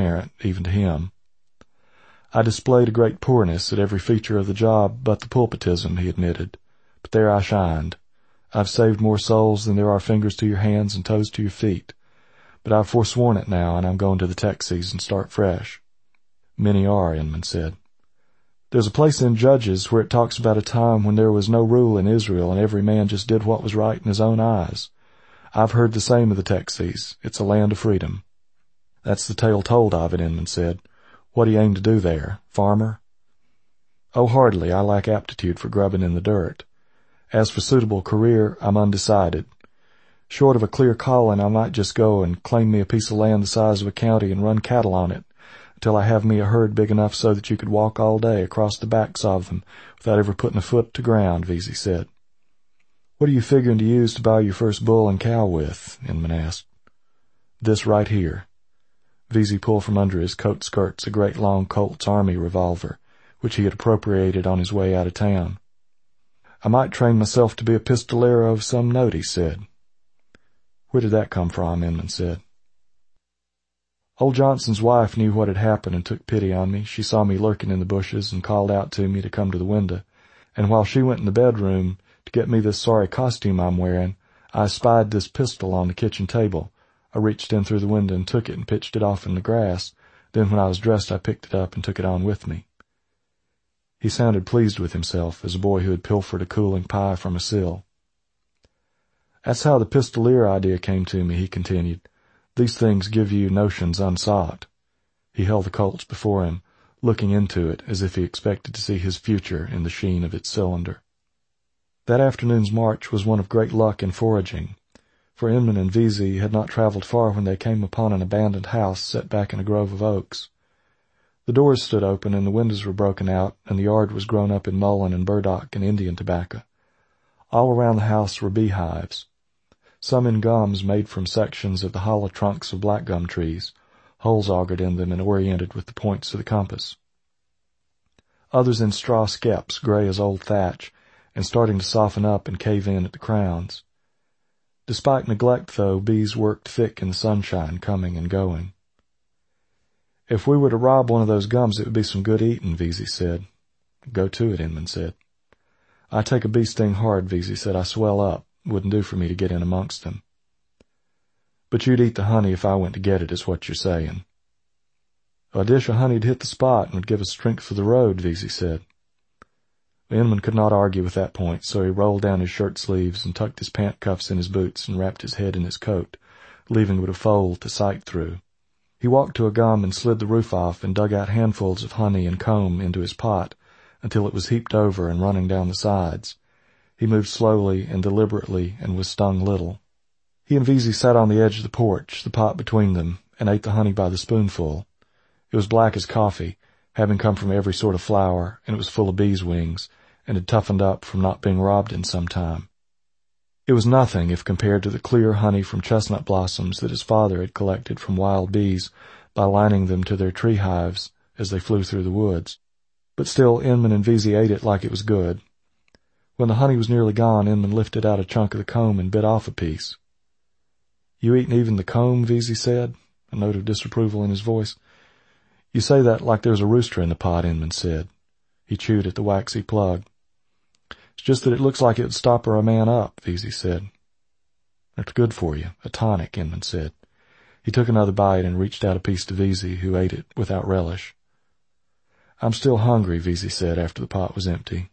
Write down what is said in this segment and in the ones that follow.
transparent, even to him. I displayed a great poorness at every feature of the job but the pulpitism, he admitted. But there I shined. I've saved more souls than there are fingers to your hands and toes to your feet. But I've forsworn it now, and I'm going to the Texas and start fresh. Many are, Inman said. There's a place in Judges where it talks about a time when there was no rule in Israel and every man just did what was right in his own eyes. I've heard the same of the Texas. It's a land of freedom. That's the tale told of it, Inman said. What do you aim to do there? Farmer? Oh, hardly. I lack aptitude for grubbing in the dirt. As for suitable career, I'm undecided. Short of a clear calling, I might just go and claim me a piece of land the size of a county and run cattle on it, till I have me a herd big enough so that you could walk all day across the backs of them without ever putting a foot to ground, Veazey said. What are you figuring to use to buy your first bull and cow with? Inman asked. This right here. Veazey pulled from under his coat skirts a great long Colt's Army revolver, which he had appropriated on his way out of town. I might train myself to be a pistolero of some note, he said. Where did that come from? Inman said. Old Johnson's wife knew what had happened and took pity on me. She saw me lurking in the bushes and called out to me to come to the window, and while she went in the bedroom to get me this sorry costume I'm wearing, I spied this pistol on the kitchen table. I reached in through the window and took it and pitched it off in the grass. Then when I was dressed I picked it up and took it on with me. He sounded pleased with himself, as a boy who had pilfered a cooling pie from a sill. That's how the pistolier idea came to me, he continued. These things give you notions unsought. He held the Colts before him, looking into it as if he expected to see his future in the sheen of its cylinder. That afternoon's march was one of great luck in foraging, for Inman and Veazey had not traveled far when they came upon an abandoned house set back in a grove of oaks. The doors stood open and the windows were broken out, and the yard was grown up in mullein and burdock and Indian tobacco. All around the house were beehives, some in gums made from sections of the hollow trunks of black gum trees, holes augured in them and oriented with the points of the compass. Others in straw skeps, gray as old thatch, and starting to soften up and cave in at the crowns. Despite neglect, though, bees worked thick in the sunshine, coming and going. If we were to rob one of those gums, it would be some good eating, Veazey said. Go to it, Inman said. I take a bee sting hard, Veazey said. I swell up. Wouldn't do for me to get in amongst them. But you'd eat the honey if I went to get it, is what you're saying. A dish of honey'd hit the spot and would give us strength for the road, Veazey said. Inman could not argue with that point, so he rolled down his shirt sleeves and tucked his pant cuffs in his boots and wrapped his head in his coat, leaving but a fold to sight through. He walked to a gum and slid the roof off and dug out handfuls of honey and comb into his pot until it was heaped over and running down the sides. He moved slowly and deliberately and was stung little. He and Veazey sat on the edge of the porch, the pot between them, and ate the honey by the spoonful. It was black as coffee, having come from every sort of flower, and it was full of bees' wings, and had toughened up from not being robbed in some time. It was nothing if compared to the clear honey from chestnut blossoms that his father had collected from wild bees by lining them to their tree hives as they flew through the woods. But still, Inman and Veazey ate it like it was good. When the honey was nearly gone, Inman lifted out a chunk of the comb and bit off a piece. You eatin' even the comb? Veazey said, a note of disapproval in his voice. You say that like there's a rooster in the pot, Inman said. He chewed at the waxy plug. It's just that it looks like it would stopper a man up, Veazey said. It's good for you, a tonic, Inman said. He took another bite and reached out a piece to Veazey, who ate it without relish. I'm still hungry, Veazey said after the pot was empty.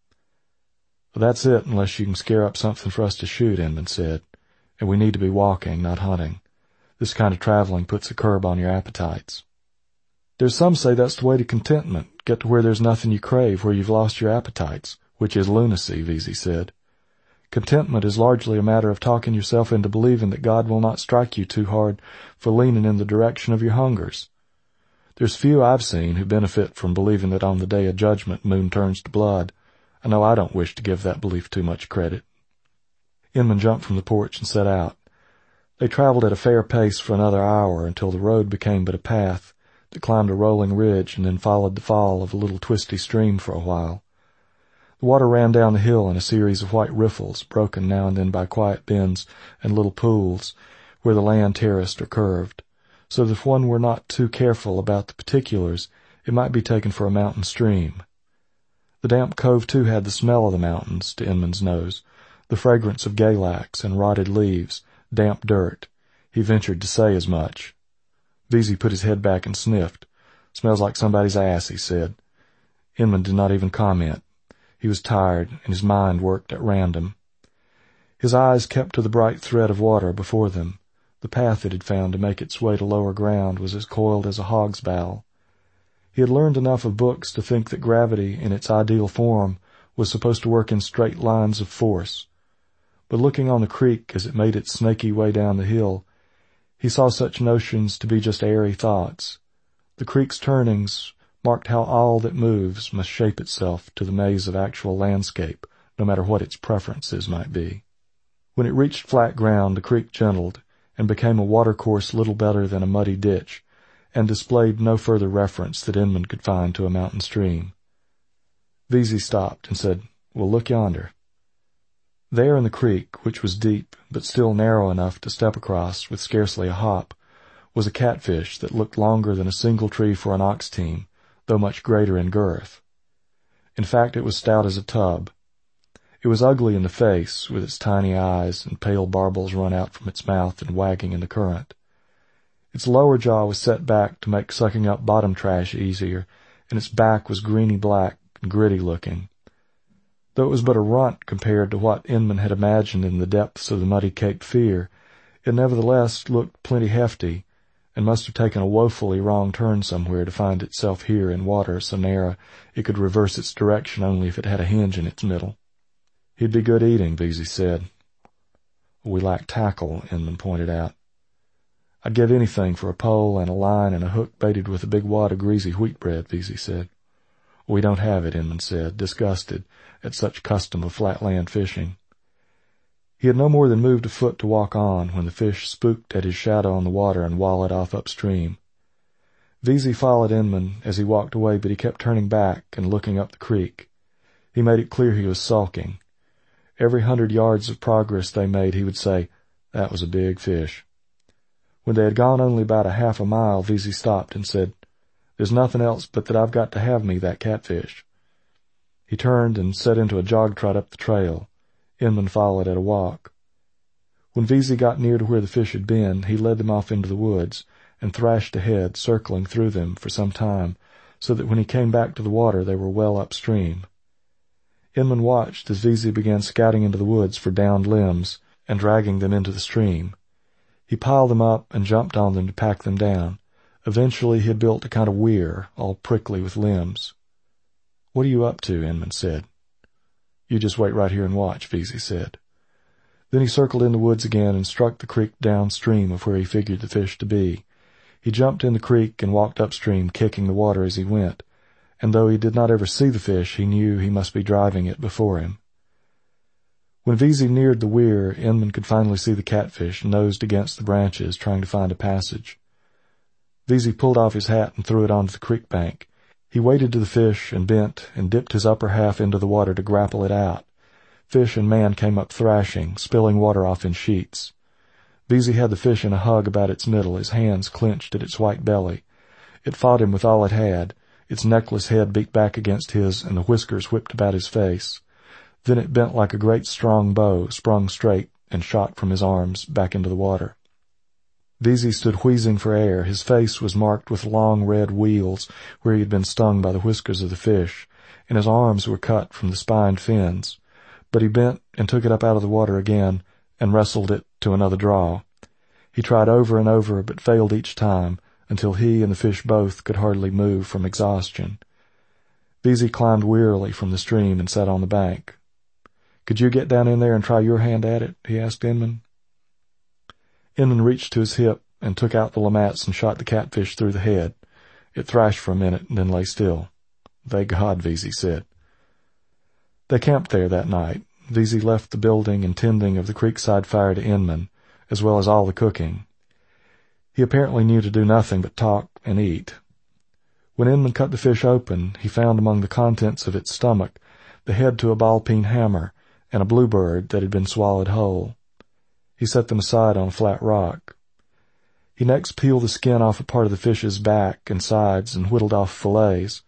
Well, that's it, unless you can scare up something for us to shoot, Inman said. And we need to be walking, not hunting. This kind of traveling puts a curb on your appetites. There's some say that's the way to contentment, get to where there's nothing you crave, where you've lost your appetites. Which is lunacy, Veazey said. Contentment is largely a matter of talking yourself into believing that God will not strike you too hard for leaning in the direction of your hungers. There's few I've seen who benefit from believing that on the day of judgment moon turns to blood. I know I don't wish to give that belief too much credit. Inman jumped from the porch and set out. They traveled at a fair pace for another hour until the road became but a path that climbed a rolling ridge and then followed the fall of a little twisty stream for a while. The water ran down the hill in a series of white riffles, broken now and then by quiet bends and little pools where the land terraced or curved. so that if one were not too careful about the particulars, it might be taken for a mountain stream. The damp cove, too, had the smell of the mountains, to Inman's nose, the fragrance of galax and rotted leaves, damp dirt. He ventured to say as much. Veazey put his head back and sniffed. "Smells like somebody's ass," he said. Inman did not even comment. He was tired, and his mind worked at random. His eyes kept to the bright thread of water before them. The path it had found to make its way to lower ground was as coiled as a hog's bowel. He had learned enough of books to think that gravity, in its ideal form, was supposed to work in straight lines of force. But looking on the creek as it made its snaky way down the hill, he saw such notions to be just airy thoughts. The creek's turnings marked how all that moves must shape itself to the maze of actual landscape, no matter what its preferences might be. When it reached flat ground, the creek gentled, and became a watercourse little better than a muddy ditch, and displayed no further reference that Inman could find to a mountain stream. Veazey stopped and said, "Well, look yonder." There in the creek, which was deep, but still narrow enough to step across with scarcely a hop, was a catfish that looked longer than a single tree for an ox team, though much greater in girth. In fact, it was stout as a tub. It was ugly in the face, with its tiny eyes and pale barbels run out from its mouth and wagging in the current. Its lower jaw was set back to make sucking up bottom trash easier, and its back was greeny black and gritty looking. Though it was but a runt compared to what Inman had imagined in the depths of the muddy Cape Fear, it nevertheless looked plenty hefty, and must have taken a woefully wrong turn somewhere to find itself here in water so narrow it could reverse its direction only if it had a hinge in its middle. "He'd be good eating," Veazey said. "We lack tackle," Inman pointed out. "I'd give anything for a pole and a line and a hook baited with a big wad of greasy wheat bread," Veazey said. "We don't have it," Inman said, disgusted at such custom of flatland fishing. He had no more than moved a foot to walk on when the fish spooked at his shadow on the water and wallowed off upstream. Veazey followed Inman as he walked away, but he kept turning back and looking up the creek. He made it clear he was sulking. Every 100 yards of progress they made, he would say, "That was a big fish." When they had gone only about a half a mile, Veazey stopped and said, "There's nothing else but that I've got to have me that catfish." He turned and set into a jog trot up the trail. Inman followed at a walk. When Veazey got near to where the fish had been, he led them off into the woods and thrashed ahead, circling through them for some time, so that when he came back to the water they were well upstream. Inman watched as Veazey began scouting into the woods for downed limbs and dragging them into the stream. He piled them up and jumped on them to pack them down. Eventually he had built a kind of weir, all prickly with limbs. "What are you up to?" Inman said. "You just wait right here and watch," Veazey said. Then he circled in the woods again and struck the creek downstream of where he figured the fish to be. He jumped in the creek and walked upstream, kicking the water as he went, and though he did not ever see the fish, he knew he must be driving it before him. When Veazey neared the weir, Inman could finally see the catfish nosed against the branches, trying to find a passage. Veazey pulled off his hat and threw it onto the creek bank. He waded to the fish and bent and dipped his upper half into the water to grapple it out. Fish and man came up thrashing, spilling water off in sheets. Veazey had the fish in a hug about its middle, his hands clenched at its white belly. It fought him with all it had. Its neckless head beat back against his, and the whiskers whipped about his face. Then it bent like a great strong bow, sprung straight, and shot from his arms back into the water. Veazey stood wheezing for air. His face was marked with long red wheals where he had been stung by the whiskers of the fish, and his arms were cut from the spined fins. But he bent and took it up out of the water again and wrestled it to another draw. He tried over and over, but failed each time, until he and the fish both could hardly move from exhaustion. Veazey climbed wearily from the stream and sat on the bank. "Could you get down in there and try your hand at it?" he asked Inman. Inman reached to his hip and took out the lamats and shot the catfish through the head. It thrashed for a minute and then lay still. "Thank God," Veazey said. They camped there that night. Veazey left the building and tending of the creekside fire to Inman, as well as all the cooking. He apparently knew to do nothing but talk and eat. When Inman cut the fish open, he found among the contents of its stomach the head to a ball-peen hammer and a bluebird that had been swallowed whole. He set them aside on a flat rock. He next peeled the skin off a part of the fish's back and sides and whittled off fillets.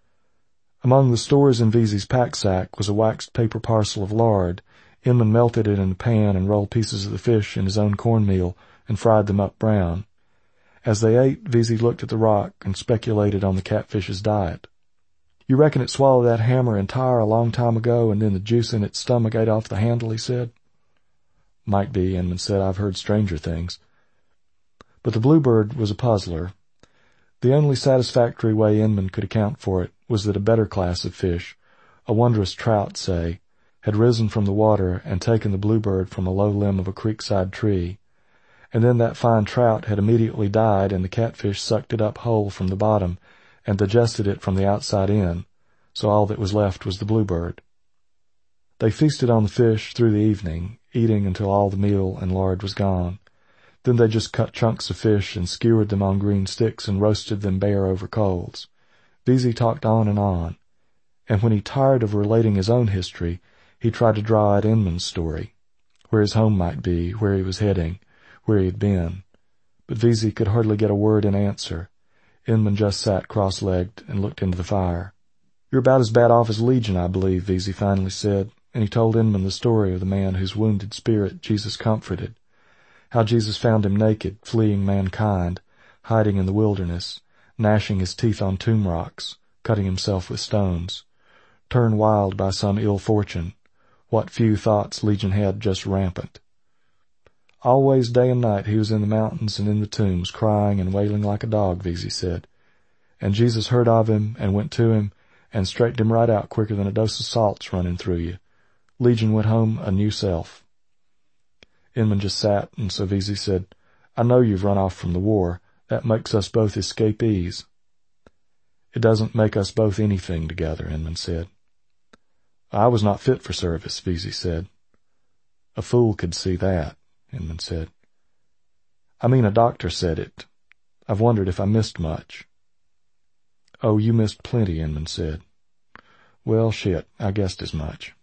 Among the stores in Veazey's pack-sack was a waxed paper parcel of lard. Inman melted it in a pan and rolled pieces of the fish in his own cornmeal and fried them up brown. As they ate, Veazey looked at the rock and speculated on the catfish's diet. "You reckon it swallowed that hammer entire a long time ago, and then the juice in its stomach ate off the handle?" he said. "Might be," Inman said. "I've heard stranger things." But the bluebird was a puzzler. The only satisfactory way Inman could account for it was that a better class of fish, a wondrous trout, say, had risen from the water and taken the bluebird from a low limb of a creekside tree, and then that fine trout had immediately died, and the catfish sucked it up whole from the bottom and digested it from the outside in, so all that was left was the bluebird. They feasted on the fish through the evening, eating until all the meal and lard was gone. Then they just cut chunks of fish and skewered them on green sticks and roasted them bare over coals. Veazey talked on, and when he tired of relating his own history, he tried to draw out Inman's story, where his home might be, where he was heading, where he had been. But Veazey could hardly get a word in answer. Inman just sat cross-legged and looked into the fire. "You're about as bad off as Legion, I believe," Veazey finally said, and he told Inman the story of the man whose wounded spirit Jesus comforted, how Jesus found him naked, fleeing mankind, hiding in the wilderness, gnashing his teeth on tomb rocks, cutting himself with stones, turned wild by some ill fortune. What few thoughts Legion had just rampant. Always day and night he was in the mountains and in the tombs, crying and wailing like a dog, Veazey said. And Jesus heard of him and went to him and straightened him right out quicker than a dose of salt's running through you. Legion went home a new self. Inman just sat, and so Veazey said, "I know you've run off from the war. That makes us both escapees." "It doesn't make us both anything together," Inman said. "I was not fit for service," Veazey said. "A fool could see that," Inman said. "I mean, a doctor said it. I've wondered if I missed much." "Oh, you missed plenty," Inman said. "Well, shit, I guessed as much."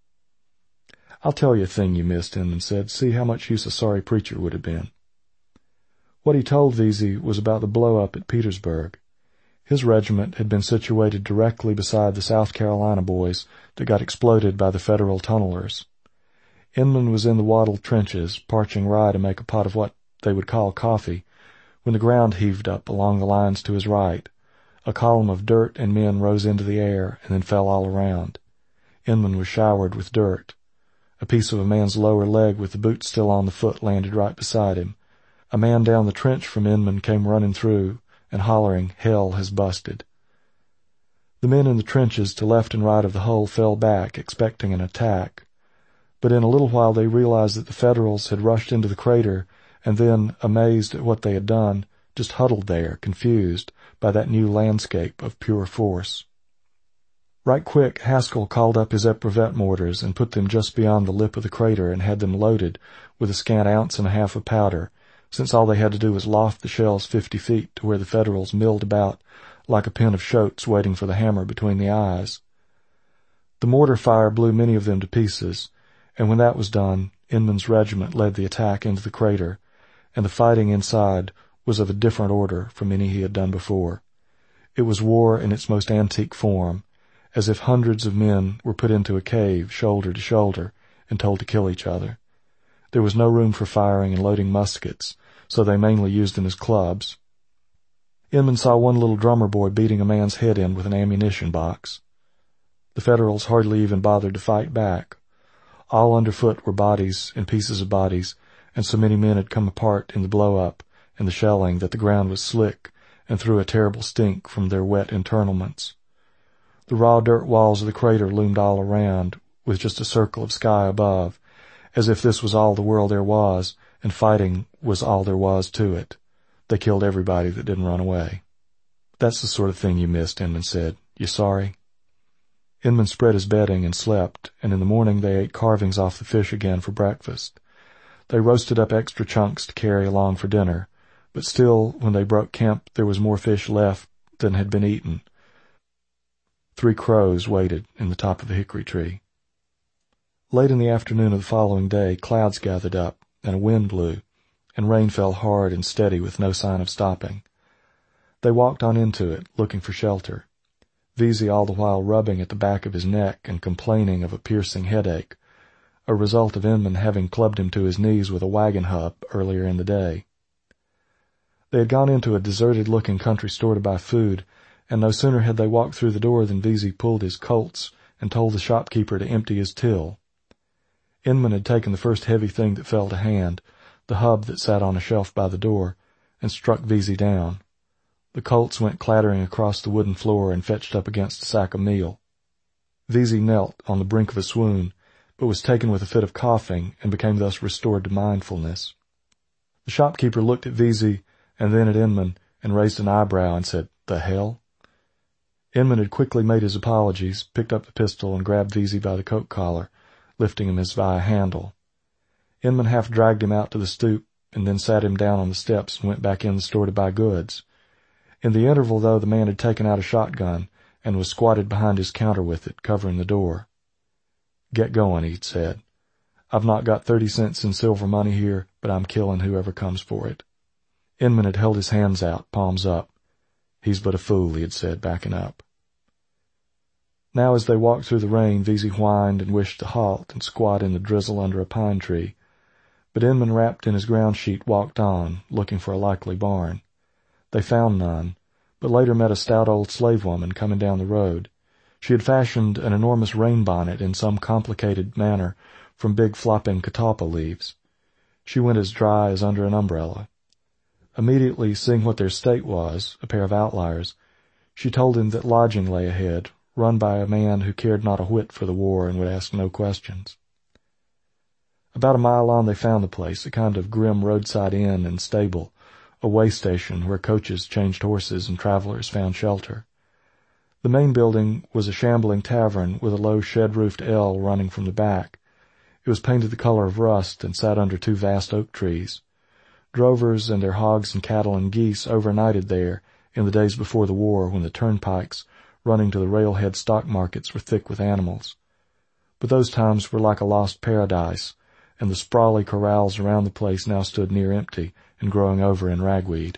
"I'll tell you a thing you missed," Inman said. "See how much use a sorry preacher would have been." What he told Veazey was about the blow-up at Petersburg. His regiment had been situated directly beside the South Carolina boys that got exploded by the Federal tunnelers. Inman was in the wattled trenches, parching rye to make a pot of what they would call coffee, when the ground heaved up along the lines to his right. A column of dirt and men rose into the air and then fell all around. Inman was showered with dirt. A piece of a man's lower leg with the boot still on the foot landed right beside him. A man down the trench from Inman came running through and hollering, "Hell has busted." The men in the trenches to left and right of the hole fell back, expecting an attack. But in a little while they realized that the Federals had rushed into the crater and then, amazed at what they had done, just huddled there, confused by that new landscape of pure force. Right quick, Haskell called up his eprovette mortars and put them just beyond the lip of the crater and had them loaded with a scant ounce and a half of powder, since all they had to do was loft the shells 50 feet to where the Federals milled about like a pen of shoats waiting for the hammer between the eyes. The mortar fire blew many of them to pieces, and when that was done, Inman's regiment led the attack into the crater, and the fighting inside was of a different order from any he had done before. It was war in its most antique form, as if hundreds of men were put into a cave, shoulder to shoulder, and told to kill each other. There was no room for firing and loading muskets, so they mainly used them as clubs. Inman saw one little drummer boy beating a man's head in with an ammunition box. The Federals hardly even bothered to fight back. All underfoot were bodies and pieces of bodies, and so many men had come apart in the blow-up and the shelling that the ground was slick and threw a terrible stink from their wet internalments. The raw dirt walls of the crater loomed all around, with just a circle of sky above, as if this was all the world there was, and fighting was all there was to it. They killed everybody that didn't run away. "That's the sort of thing you missed," Inman said. "You sorry?" Inman spread his bedding and slept, and in the morning they ate carvings off the fish again for breakfast. They roasted up extra chunks to carry along for dinner, but still, when they broke camp, there was more fish left than had been eaten. 3 crows waited in the top of a hickory tree. Late in the afternoon of the following day, clouds gathered up, and a wind blew, and rain fell hard and steady with no sign of stopping. They walked on into it, looking for shelter, Veazey all the while rubbing at the back of his neck and complaining of a piercing headache, a result of Inman having clubbed him to his knees with a wagon hub earlier in the day. They had gone into a deserted-looking country store to buy food, and no sooner had they walked through the door than Veazey pulled his Colts and told the shopkeeper to empty his till. Inman had taken the first heavy thing that fell to hand, the hub that sat on a shelf by the door, and struck Veazey down. The Colts went clattering across the wooden floor and fetched up against a sack of meal. Veazey knelt on the brink of a swoon, but was taken with a fit of coughing and became thus restored to mindfulness. The shopkeeper looked at Veazey and then at Inman and raised an eyebrow and said, "The hell?" Inman had quickly made his apologies, picked up the pistol, and grabbed Veazey by the coat collar, lifting him as by a handle. Inman half dragged him out to the stoop and then sat him down on the steps and went back in the store to buy goods. In the interval, though, the man had taken out a shotgun and was squatted behind his counter with it, covering the door. "Get going," he'd said. "I've not got 30 cents in silver money here, but I'm killing whoever comes for it." Inman had held his hands out, palms up. "He's but a fool," he had said, backing up. Now as they walked through the rain, Veazey whined and wished to halt and squat in the drizzle under a pine tree. But Inman, wrapped in his ground sheet, walked on, looking for a likely barn. They found none, but later met a stout old slave woman coming down the road. She had fashioned an enormous rain bonnet in some complicated manner from big flopping catalpa leaves. She went as dry as under an umbrella. Immediately seeing what their state was, a pair of outliers, she told him that lodging lay ahead, run by a man who cared not a whit for the war and would ask no questions. About a mile on they found the place, a kind of grim roadside inn and stable, a way station where coaches changed horses and travelers found shelter. The main building was a shambling tavern with a low shed-roofed L running from the back. It was painted the color of rust and sat under 2 vast oak trees. Drovers and their hogs and cattle and geese overnighted there in the days before the war, when the turnpikes running to the railhead stock markets were thick with animals. But those times were like a lost paradise, and the sprawly corrals around the place now stood near empty and growing over in ragweed.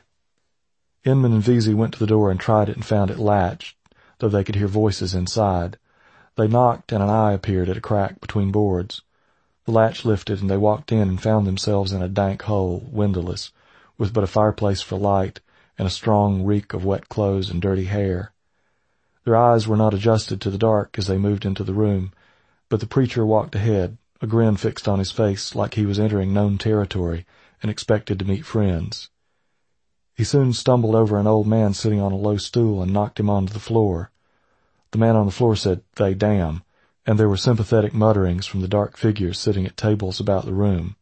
Inman and Veazey went to the door and tried it and found it latched, though they could hear voices inside. They knocked, and an eye appeared at a crack between boards. The latch lifted, and they walked in and found themselves in a dank hole, windowless, with but a fireplace for light, and a strong reek of wet clothes and dirty hair. Their eyes were not adjusted to the dark as they moved into the room, but the preacher walked ahead, a grin fixed on his face like he was entering known territory and expected to meet friends. He soon stumbled over an old man sitting on a low stool and knocked him onto the floor. The man on the floor said, "They damn," and there were sympathetic mutterings from the dark figures sitting at tables about the room.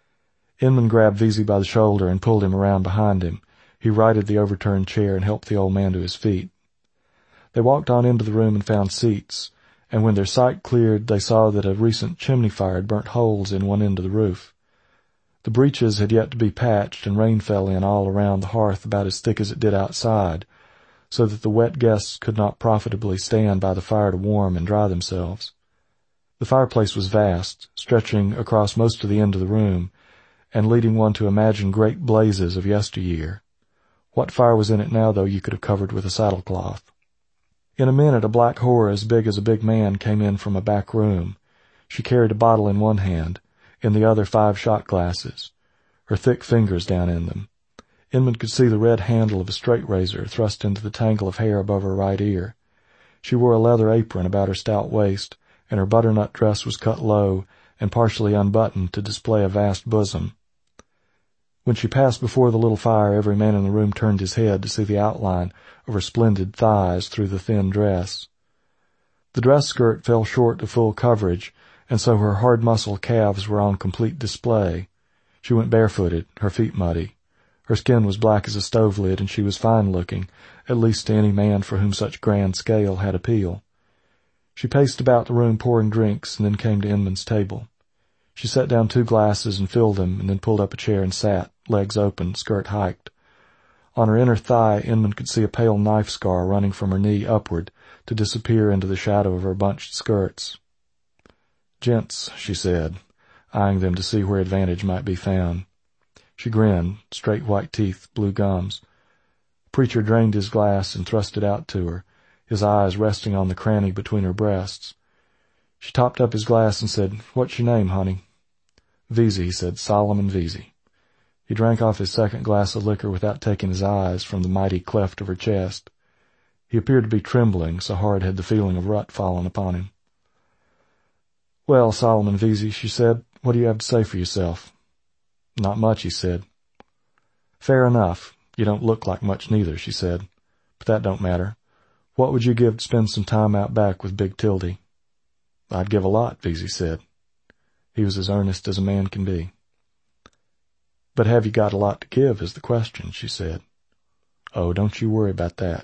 Inman grabbed Veazey by the shoulder and pulled him around behind him. He righted the overturned chair and helped the old man to his feet. They walked on into the room and found seats, and when their sight cleared they saw that a recent chimney fire had burnt holes in one end of the roof. The breaches had yet to be patched, and rain fell in all around the hearth about as thick as it did outside, so that the wet guests could not profitably stand by the fire to warm and dry themselves. The fireplace was vast, stretching across most of the end of the room, and leading one to imagine great blazes of yesteryear. What fire was in it now, though, you could have covered with a saddlecloth. In a minute a black whore as big as a big man came in from a back room. She carried a bottle in one hand, in the other 5 shot glasses, her thick fingers down in them. Inman could see the red handle of a straight razor thrust into the tangle of hair above her right ear. She wore a leather apron about her stout waist, and her butternut dress was cut low and partially unbuttoned to display a vast bosom. When she passed before the little fire, every man in the room turned his head to see the outline of her splendid thighs through the thin dress. The dress skirt fell short of full coverage, and so her hard-muscled calves were on complete display. She went barefooted, her feet muddy. Her skin was black as a stove lid, and she was fine-looking, at least to any man for whom such grand scale had appeal. She paced about the room pouring drinks, and then came to Inman's table. She set down 2 glasses and filled them, and then pulled up a chair and sat, legs open, skirt hiked. On her inner thigh, Inman could see a pale knife scar running from her knee upward to disappear into the shadow of her bunched skirts. "Gents," she said, eyeing them to see where advantage might be found. She grinned, straight white teeth, blue gums. The preacher drained his glass and thrust it out to her, his eyes resting on the cranny between her breasts. She topped up his glass and said, "What's your name, honey?" "Veazey," he said, "Solomon Veazey." He drank off his second glass of liquor without taking his eyes from the mighty cleft of her chest. He appeared to be trembling, so hard had the feeling of rut fallen upon him. "Well, Solomon Veazey," she said, "what do you have to say for yourself?" "Not much," he said. "Fair enough. You don't look like much neither," she said. "But that don't matter. What would you give to spend some time out back with Big Tildy?" "I'd give a lot," Veazey said. He was as earnest as a man can be. "But have you got a lot to give is the question," she said. "Oh, don't you worry about that."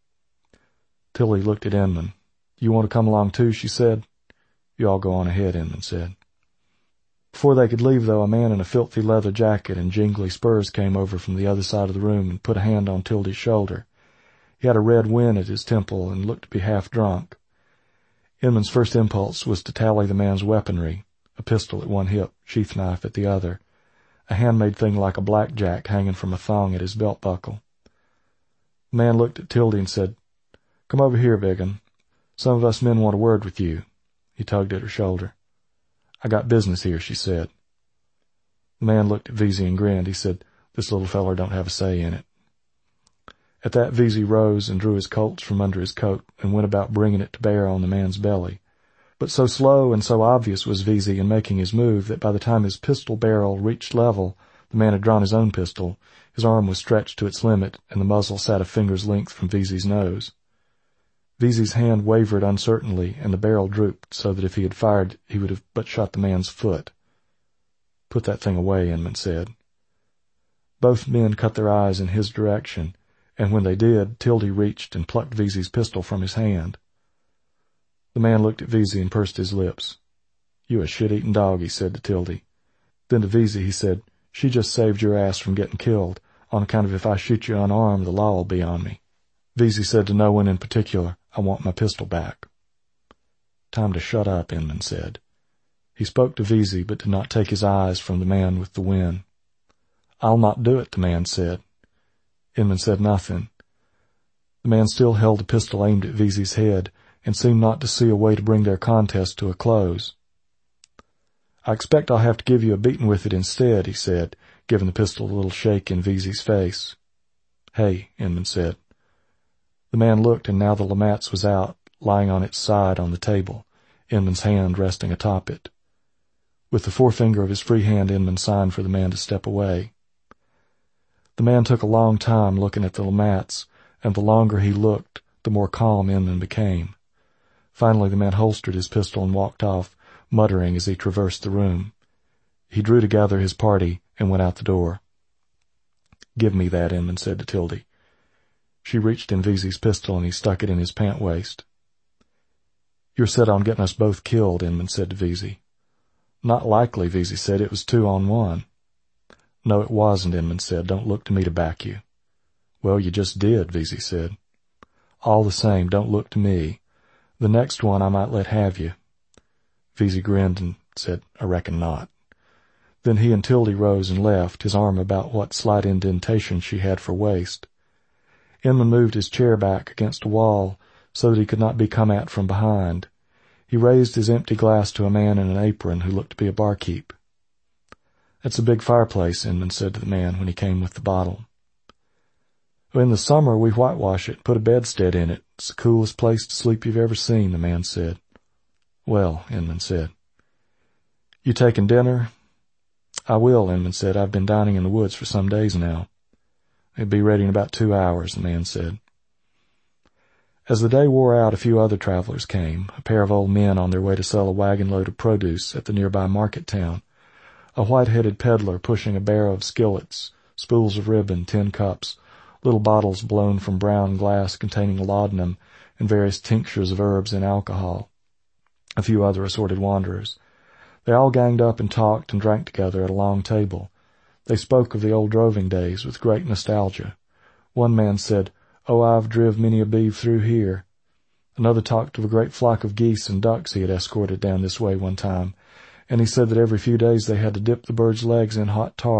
Tildy looked at Inman. "You want to come along too?" she said. "You all go on ahead," Inman said. Before they could leave, though, a man in a filthy leather jacket and jingly spurs came over from the other side of the room and put a hand on Tildy's shoulder. He had a red wen at his temple and looked to be half drunk. Inman's first impulse was to tally the man's weaponry, a pistol at one hip, sheath knife at the other, a handmade thing like a blackjack hanging from a thong at his belt buckle. The man looked at Tildy and said, "Come over here, big 'un. Some of us men want a word with you." He tugged at her shoulder. "I got business here," she said. The man looked at Veazey and grinned. He said, "This little feller don't have a say in it." At that, Veazey rose and drew his Colts from under his coat and went about bringing it to bear on the man's belly. But so slow and so obvious was Veazey in making his move that by the time his pistol barrel reached level, the man had drawn his own pistol, his arm was stretched to its limit, and the muzzle sat a finger's length from Veazey's nose. Veazey's hand wavered uncertainly, and the barrel drooped so that if he had fired he would have but shot the man's foot. "Put that thing away," Inman said. Both men cut their eyes in his direction, and when they did, Tildy reached and plucked Veazey's pistol from his hand. The man looked at Veazey and pursed his lips. "You a shit-eating dog," he said to Tildy. Then to Veazey he said, "She just saved your ass from getting killed, on account of if I shoot you unarmed, the law'll be on me." Veazey said to no one in particular, "I want my pistol back." "Time to shut up," Inman said. He spoke to Veazey, but did not take his eyes from the man with the wen. "I'll not do it," the man said. Inman said nothing. The man still held the pistol aimed at Veazey's head, and seemed not to see a way to bring their contest to a close. "I expect I'll have to give you a beating with it instead," he said, giving the pistol a little shake in Veazey's face. "Hey," Inman said. The man looked, and now the Lamatz was out, lying on its side on the table, Inman's hand resting atop it. With the forefinger of his free hand, Inman signed for the man to step away. The man took a long time looking at the Lamatz, and the longer he looked, the more calm Inman became. Finally the man holstered his pistol and walked off, muttering as he traversed the room. He drew together his party and went out the door. "Give me that," Inman said to Tildy. She reached in Veazey's pistol and he stuck it in his pant waist. "You're set on getting us both killed," Inman said to Veazey. "Not likely," Veazey said. "It was 2 on 1. "No, it wasn't," Inman said. "Don't look to me to back you." "Well, you just did," Veazey said. "All the same, don't look to me. The next one I might let have you." Veazey grinned and said, "I reckon not." Then he and Tildy rose and left, his arm about what slight indentation she had for waist. Inman moved his chair back against a wall so that he could not be come at from behind. He raised his empty glass to a man in an apron who looked to be a barkeep. "That's a big fireplace," Inman said to the man when he came with the bottle. "In the summer we whitewash it and put a bedstead in it. It's the coolest place to sleep you've ever seen," the man said. "Well," Inman said. "You taking dinner?" "I will," Inman said. "I've been dining in the woods for some days now." "It'll be ready in about 2 hours," the man said. As the day wore out, a few other travelers came, a pair of old men on their way to sell a wagon-load of produce at the nearby market town, a white-headed peddler pushing a barrow of skillets, spools of ribbon, tin cups, little bottles blown from brown glass containing laudanum and various tinctures of herbs and alcohol, a few other assorted wanderers. They all ganged up and talked and drank together at a long table. They spoke of the old droving days with great nostalgia. One man said, "Oh, I've driv many a beeve through here." Another talked of a great flock of geese and ducks he had escorted down this way one time, and he said that every few days they had to dip the birds' legs in hot tar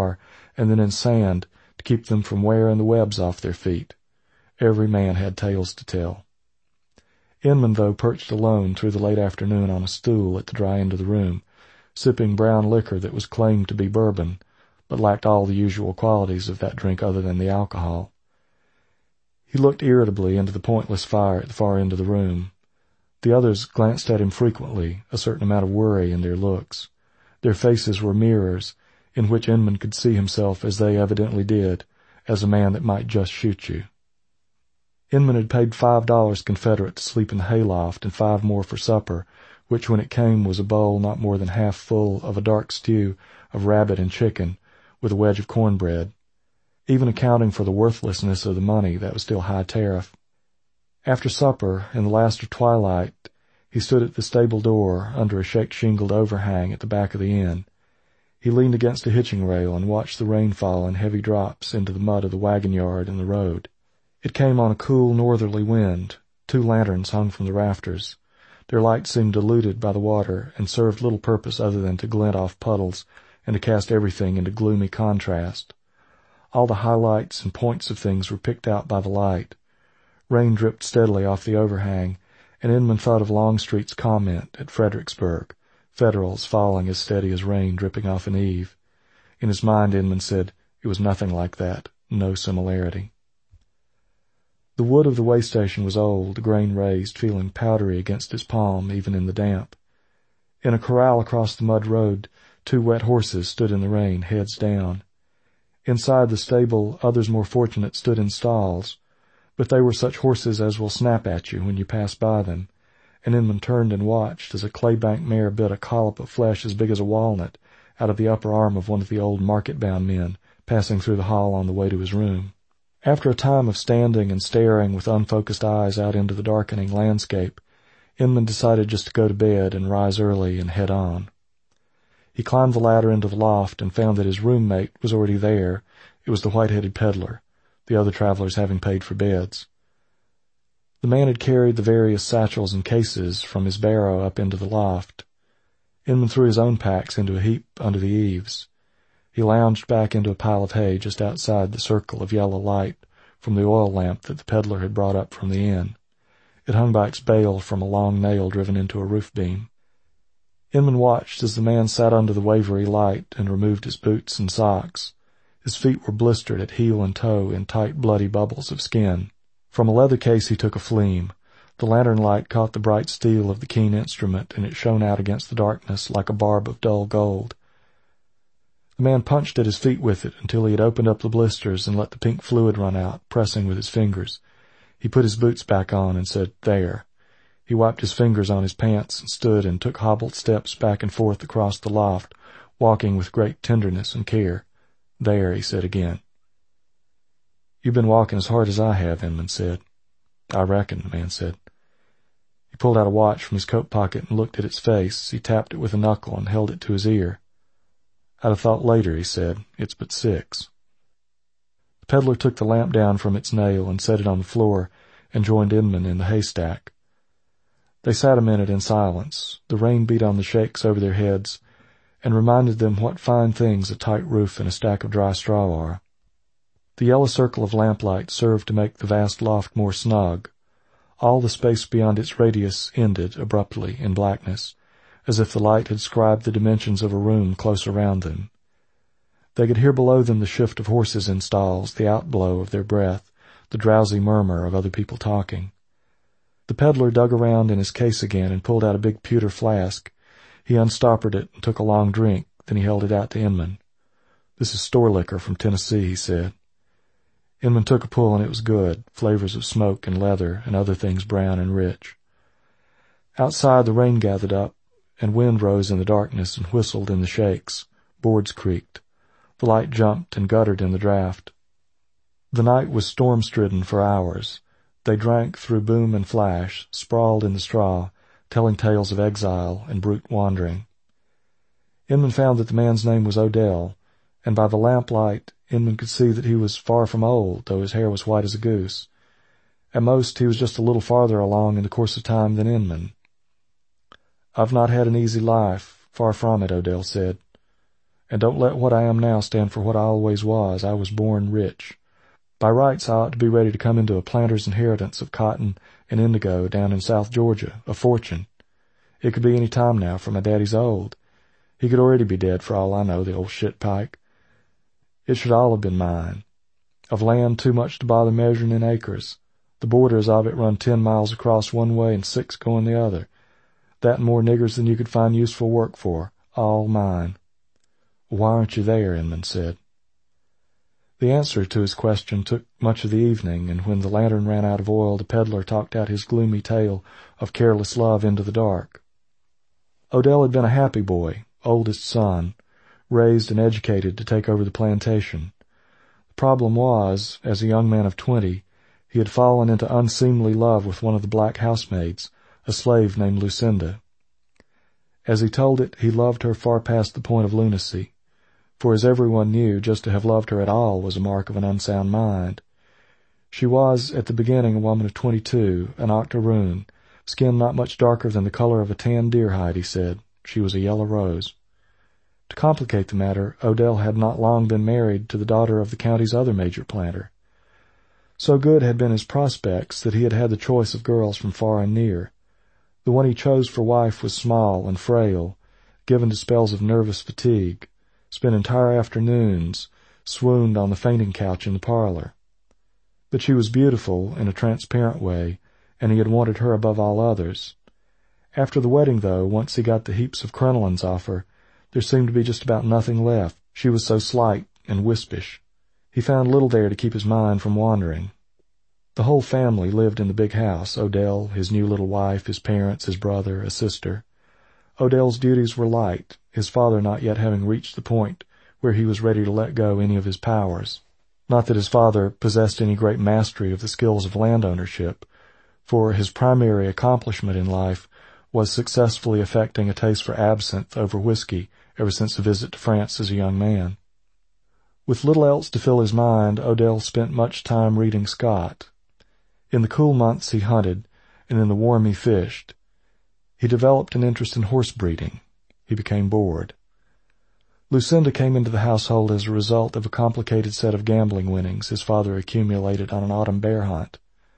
and then in sand to keep them from wearing the webs off their feet. Every man had tales to tell. Inman, though, perched alone through the late afternoon on a stool at the dry end of the room, sipping brown liquor that was claimed to be bourbon, but lacked all the usual qualities of that drink other than the alcohol. He looked irritably into the pointless fire at the far end of the room. The others glanced at him frequently, a certain amount of worry in their looks. Their faces were mirrors, in which Inman could see himself as they evidently did, as a man that might just shoot you. Inman had paid $5 Confederate to sleep in the hayloft and $5 more for supper, which when it came was a bowl not more than half full of a dark stew of rabbit and chicken, with a wedge of cornbread. Even accounting for the worthlessness of the money, that was still high tariff. After supper, in the last of twilight, he stood at the stable door under a shake-shingled overhang at the back of the inn. He leaned against a hitching rail and watched the rain fall in heavy drops into the mud of the wagon yard and the road. It came on a cool northerly wind. 2 lanterns hung from the rafters. Their light seemed diluted by the water and served little purpose other than to glint off puddles and to cast everything into gloomy contrast. All the highlights and points of things were picked out by the light. Rain dripped steadily off the overhang, and Inman thought of Longstreet's comment at Fredericksburg, Federals falling as steady as rain dripping off an eave. In his mind, Inman said, it was nothing like that, no similarity. The wood of the way station was old, the grain raised, feeling powdery against its palm, even in the damp. In a corral across the mud road, 2 wet horses stood in the rain, heads down. Inside the stable, others more fortunate stood in stalls, but they were such horses as will snap at you when you pass by them, and Inman turned and watched as a claybank mare bit a collop of flesh as big as a walnut out of the upper arm of one of the old market-bound men passing through the hall on the way to his room. After a time of standing and staring with unfocused eyes out into the darkening landscape, Inman decided just to go to bed and rise early and head on. He climbed the ladder into the loft and found that his roommate was already there. It was the white-headed peddler, the other travelers having paid for beds. The man had carried the various satchels and cases from his barrow up into the loft. Inman threw his own packs into a heap under the eaves. He lounged back into a pile of hay just outside the circle of yellow light from the oil lamp that the peddler had brought up from the inn. It hung by its bail from a long nail driven into a roof beam. Inman watched as the man sat under the wavery light and removed his boots and socks. His feet were blistered at heel and toe in tight, bloody bubbles of skin. From a leather case he took a fleam. The lantern light caught the bright steel of the keen instrument, and it shone out against the darkness like a barb of dull gold. The man punched at his feet with it until he had opened up the blisters and let the pink fluid run out, pressing with his fingers. He put his boots back on and said, "There." He wiped his fingers on his pants and stood and took hobbled steps back and forth across the loft, walking with great tenderness and care. "There," he said again. "You've been walking as hard as I have," Inman said. "I reckon," the man said. He pulled out a watch from his coat pocket and looked at its face. He tapped it with a knuckle and held it to his ear. "I'd have thought later," he said. "It's but 6. The peddler took the lamp down from its nail and set it on the floor and joined Inman in the haystack. They sat a minute in silence. The rain beat on the shakes over their heads and reminded them what fine things a tight roof and a stack of dry straw are. The yellow circle of lamplight served to make the vast loft more snug. All the space beyond its radius ended abruptly in blackness, as if the light had scribed the dimensions of a room close around them. They could hear below them the shift of horses in stalls, the outblow of their breath, the drowsy murmur of other people talking. The peddler dug around in his case again and pulled out a big pewter flask. He unstoppered it and took a long drink, then he held it out to Inman. "This is store liquor from Tennessee," he said. Inman took a pull and it was good, flavors of smoke and leather and other things brown and rich. Outside the rain gathered up, and wind rose in the darkness and whistled in the shakes. Boards creaked. The light jumped and guttered in the draught. The night was storm-stridden for hours. They drank through boom and flash, sprawled in the straw, telling tales of exile and brute wandering. Inman found that the man's name was Odell, and by the lamplight Inman could see that he was far from old, though his hair was white as a goose. At most he was just a little farther along in the course of time than Inman. "I've not had an easy life, far from it," Odell said. And don't let what I am now stand for what I always was. I was born rich. By rights I ought to be ready to come into a planter's inheritance of cotton and indigo down in South Georgia, a fortune. It could be any time now, for my daddy's old. He could already be dead for all I know, the old shitpike. It should all have been mine. Of land too much to bother measuring in acres. The borders of it run 10 miles across one way and 6 going the other. That and more niggers than you could find useful work for. All mine. Why aren't you there? Inman said. The answer to his question took much of the evening, and when the lantern ran out of oil, the peddler talked out his gloomy tale of careless love into the dark. Odell had been a happy boy, oldest son, raised and educated to take over the plantation. The problem was, as a young man of 20, he had fallen into unseemly love with one of the black housemaids, a slave named Lucinda. As he told it, he loved her far past the point of lunacy, for as everyone knew, just to have loved her at all was a mark of an unsound mind. She was, at the beginning, a woman of 22, an octoroon, skin not much darker than the color of a tan deer hide, he said. She was a yellow rose. To complicate the matter, Odell had not long been married to the daughter of the county's other major planter. So good had been his prospects that he had had the choice of girls from far and near. The one he chose for wife was small and frail, given to spells of nervous fatigue, spent entire afternoons, swooned on the fainting couch in the parlor. But she was beautiful in a transparent way, and he had wanted her above all others. After the wedding, though, once he got the heaps of crinolines off her, there seemed to be just about nothing left. She was so slight and wispish. He found little there to keep his mind from wandering. The whole family lived in the big house, Odell, his new little wife, his parents, his brother, a sister. Odell's duties were light, his father not yet having reached the point where he was ready to let go any of his powers. Not that his father possessed any great mastery of the skills of land ownership, for his primary accomplishment in life was successfully affecting a taste for absinthe over whiskey ever since a visit to France as a young man. With little else to fill his mind, Odell spent much time reading Scott. In the cool months he hunted, and in the warm he fished. He developed an interest in horse breeding. He became bored. Lucinda came into the household as a result of a complicated set of gambling winnings his father accumulated on an autumn bear hunt.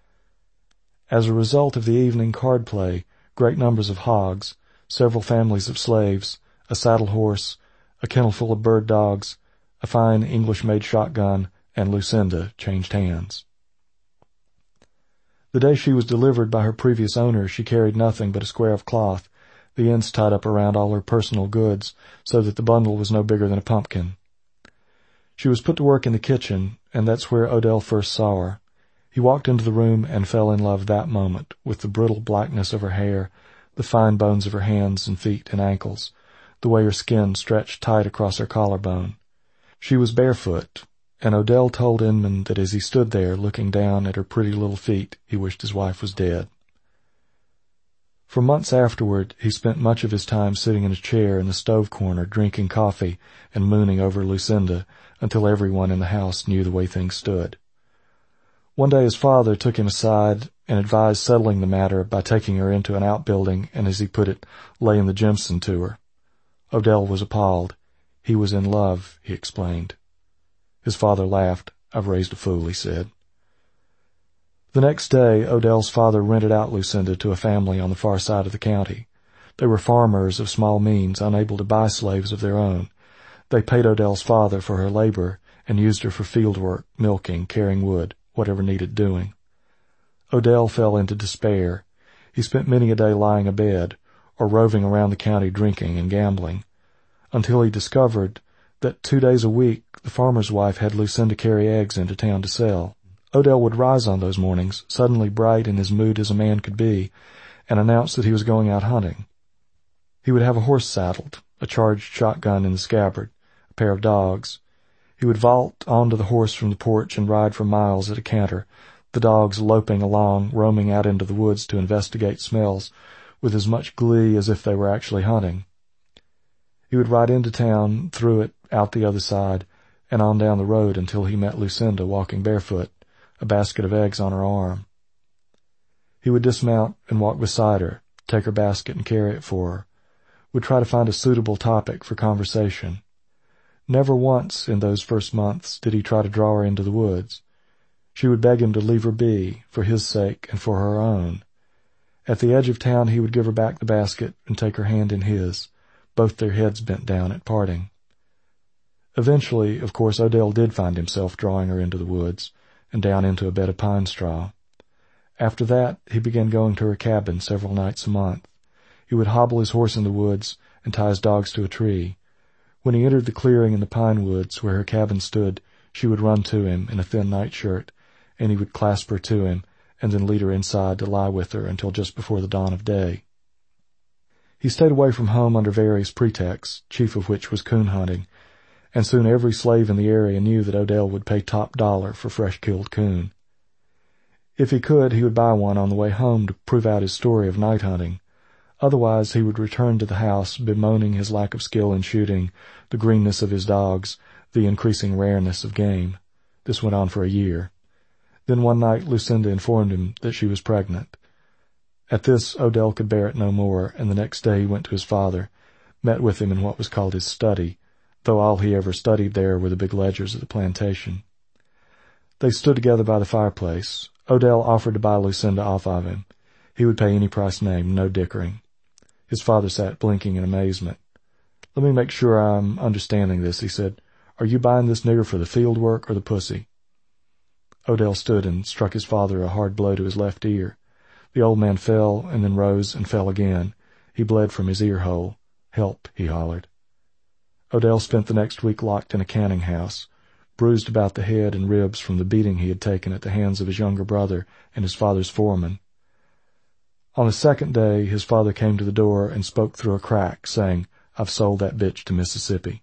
As a result of the evening card play, great numbers of hogs, several families of slaves, a saddle horse, a kennel full of bird dogs, a fine English-made shotgun, and Lucinda changed hands. The day she was delivered by her previous owner, she carried nothing but a square of cloth, the ends tied up around all her personal goods, so that the bundle was no bigger than a pumpkin. She was put to work in the kitchen, and that's where Odell first saw her. He walked into the room and fell in love that moment with the brittle blackness of her hair, the fine bones of her hands and feet and ankles, the way her skin stretched tight across her collarbone. She was barefoot, and Odell told Inman that as he stood there looking down at her pretty little feet, he wished his wife was dead. For months afterward, he spent much of his time sitting in a chair in the stove corner drinking coffee and mooning over Lucinda until everyone in the house knew the way things stood. One day his father took him aside and advised settling the matter by taking her into an outbuilding and, as he put it, laying the Jimson to her. Odell was appalled. He was in love, he explained. His father laughed. "I've raised a fool," he said. The next day, Odell's father rented out Lucinda to a family on the far side of the county. They were farmers of small means, unable to buy slaves of their own. They paid Odell's father for her labor and used her for field work, milking, carrying wood, whatever needed doing. Odell fell into despair. He spent many a day lying abed, or roving around the county drinking and gambling, until he discovered that 2 days a week the farmer's wife had Lucinda carry eggs into town to sell. Odell would rise on those mornings, suddenly bright in his mood as a man could be, and announce that he was going out hunting. He would have a horse saddled, a charged shotgun in the scabbard, a pair of dogs. He would vault onto the horse from the porch and ride for miles at a canter, the dogs loping along, roaming out into the woods to investigate smells, with as much glee as if they were actually hunting. He would ride into town, through it, out the other side, and on down the road until he met Lucinda walking barefoot, a basket of eggs on her arm. He would dismount and walk beside her, take her basket and carry it for her, would try to find a suitable topic for conversation. Never once in those first months did he try to draw her into the woods. She would beg him to leave her be, for his sake and for her own. At the edge of town he would give her back the basket and take her hand in his, both their heads bent down at parting. Eventually, of course, Odell did find himself drawing her into the woods and down into a bed of pine straw. After that, he began going to her cabin several nights a month. He would hobble his horse in the woods and tie his dogs to a tree. When he entered the clearing in the pine woods where her cabin stood, she would run to him in a thin nightshirt, and he would clasp her to him and then lead her inside to lie with her until just before the dawn of day. He stayed away from home under various pretexts, chief of which was coon hunting, and soon every slave in the area knew that Odell would pay top dollar for fresh-killed coon. If he could, he would buy one on the way home to prove out his story of night hunting. Otherwise, he would return to the house bemoaning his lack of skill in shooting, the greenness of his dogs, the increasing rareness of game. This went on for a year. Then one night Lucinda informed him that she was pregnant. At this, Odell could bear it no more, and the next day he went to his father, met with him in what was called his study, though all he ever studied there were the big ledgers of the plantation. They stood together by the fireplace. Odell offered to buy Lucinda off of him. He would pay any price named, no dickering. His father sat blinking in amazement. "Let me make sure I'm understanding this," he said. "Are you buying this nigger for the field work or the pussy?" Odell stood and struck his father a hard blow to his left ear. The old man fell and then rose and fell again. He bled from his ear hole. "Help," he hollered. Odell spent the next week locked in a canning house, bruised about the head and ribs from the beating he had taken at the hands of his younger brother and his father's foreman. On the second day, his father came to the door and spoke through a crack, saying, "I've sold that bitch to Mississippi."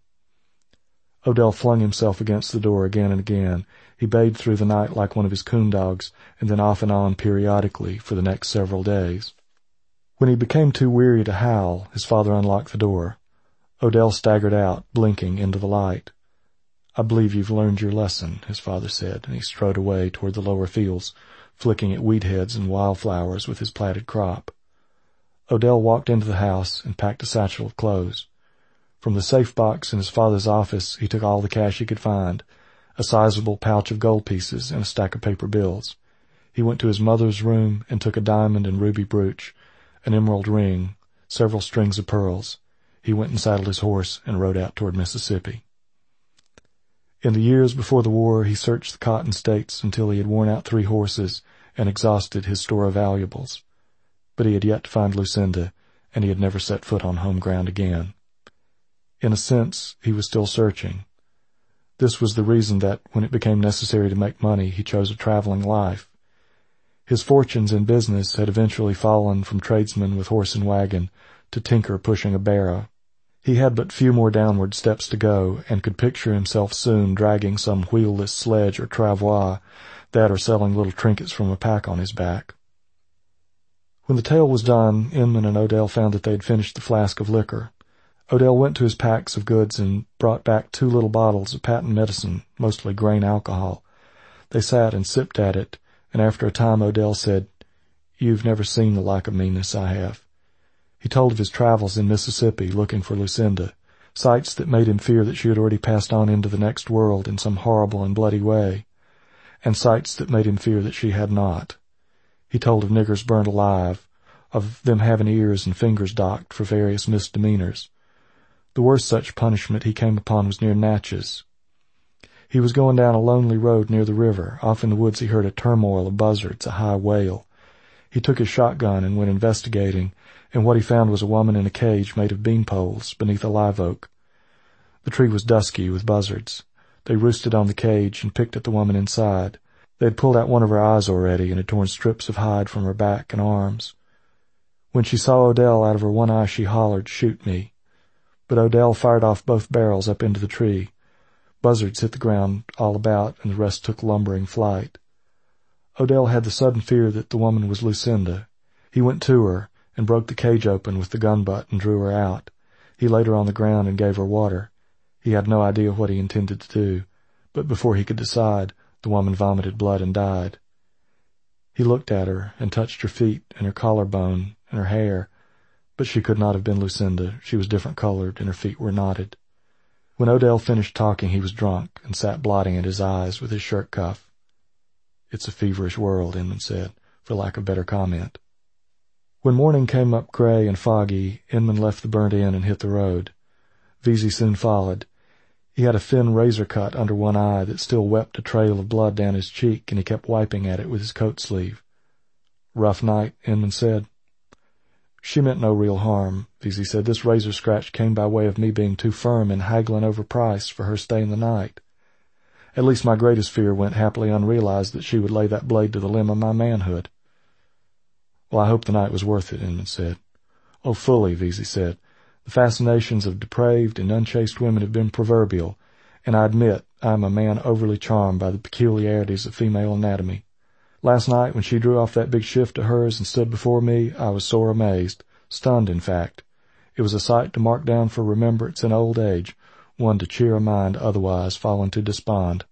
Odell flung himself against the door again and again. He bayed through the night like one of his coon dogs, and then off and on periodically for the next several days. When he became too weary to howl, his father unlocked the door. Odell staggered out, blinking, into the light. "I believe you've learned your lesson," his father said, and he strode away toward the lower fields, flicking at weed heads and wildflowers with his plaited crop. Odell walked into the house and packed a satchel of clothes. From the safe box in his father's office he took all the cash he could find, a sizable pouch of gold pieces and a stack of paper bills. He went to his mother's room and took a diamond and ruby brooch, an emerald ring, several strings of pearls. He went and saddled his horse and rode out toward Mississippi. In the years before the war, he searched the cotton states until he had worn out 3 horses and exhausted his store of valuables. But he had yet to find Lucinda, and he had never set foot on home ground again. In a sense, he was still searching. This was the reason that, when it became necessary to make money, he chose a traveling life. His fortunes in business had eventually fallen from tradesman with horse and wagon to tinker pushing a barrow. He had but few more downward steps to go, and could picture himself soon dragging some wheelless sledge or travois, that or selling little trinkets from a pack on his back. When the tale was done, Inman and Odell found that they had finished the flask of liquor. Odell went to his packs of goods and brought back 2 little bottles of patent medicine, mostly grain alcohol. They sat and sipped at it, and after a time Odell said, "You've never seen the like of meanness I have." He told of his travels in Mississippi looking for Lucinda, sights that made him fear that she had already passed on into the next world in some horrible and bloody way, and sights that made him fear that she had not. He told of niggers burned alive, of them having ears and fingers docked for various misdemeanors. The worst such punishment he came upon was near Natchez. He was going down a lonely road near the river. Off in the woods he heard a turmoil of buzzards, a high wail. He took his shotgun and went investigating, and what he found was a woman in a cage made of bean poles beneath a live oak. The tree was dusky with buzzards. They roosted on the cage and picked at the woman inside. They had pulled out one of her eyes already and had torn strips of hide from her back and arms. When she saw Odell, out of her one eye she hollered, "Shoot me." But Odell fired off both barrels up into the tree. Buzzards hit the ground all about, and the rest took lumbering flight. Odell had the sudden fear that the woman was Lucinda. He went to her and broke the cage open with the gun butt and drew her out. He laid her on the ground and gave her water. He had no idea what he intended to do, but before he could decide, the woman vomited blood and died. He looked at her and touched her feet and her collarbone and her hair, but she could not have been Lucinda. She was different colored and her feet were knotted. When Odell finished talking, he was drunk and sat blotting at his eyes with his shirt cuff. "It's a feverish world," Inman said, for lack of better comment. When morning came up gray and foggy, Inman left the burnt inn and hit the road. Veazey soon followed. He had a thin razor cut under one eye that still wept a trail of blood down his cheek, and he kept wiping at it with his coat sleeve. "Rough night," Inman said. "She meant no real harm," Veazey said. "This razor scratch came by way of me being too firm in haggling over price for her staying the night. At least my greatest fear went happily unrealized, that she would lay that blade to the limb of my manhood." "Well, I hope the night was worth it," Inman said. "Oh, fully," Veazey said. "The fascinations of depraved and unchaste women have been proverbial, and I admit I am a man overly charmed by the peculiarities of female anatomy. Last night, when she drew off that big shift of hers and stood before me, I was sore amazed, stunned in fact. It was a sight to mark down for remembrance in old age, one to cheer a mind otherwise fallen to despond."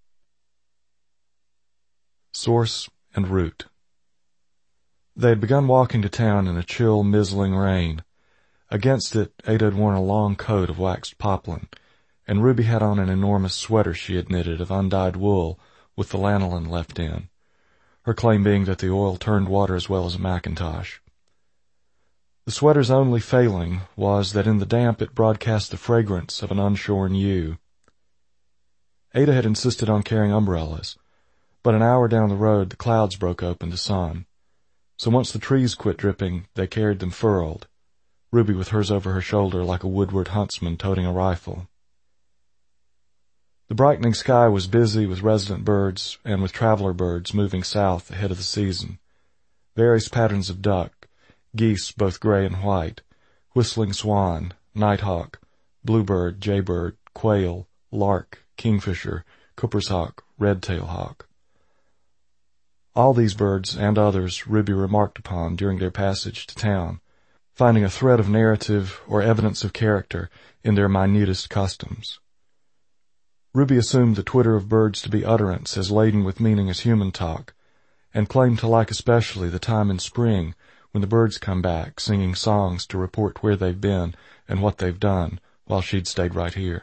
Source and Root. They had begun walking to town in a chill, mizzling rain. Against it, Ada had worn a long coat of waxed poplin, and Ruby had on an enormous sweater she had knitted of undyed wool with the lanolin left in, her claim being that the oil turned water as well as a mackintosh. The sweater's only failing was that in the damp it broadcast the fragrance of an unshorn ewe. Ada had insisted on carrying umbrellas, but an hour down the road the clouds broke open to sun. So once the trees quit dripping, they carried them furled, Ruby with hers over her shoulder like a woodward huntsman toting a rifle. The brightening sky was busy with resident birds and with traveler birds moving south ahead of the season. Various patterns of duck, geese both gray and white, whistling swan, nighthawk, bluebird, jaybird, quail, lark, kingfisher, Cooper's hawk, red-tail hawk. All these birds and others Ruby remarked upon during their passage to town, finding a thread of narrative or evidence of character in their minutest customs. Ruby assumed the twitter of birds to be utterance as laden with meaning as human talk, and claimed to like especially the time in spring when the birds come back, singing songs to report where they've been and what they've done, while she'd stayed right here.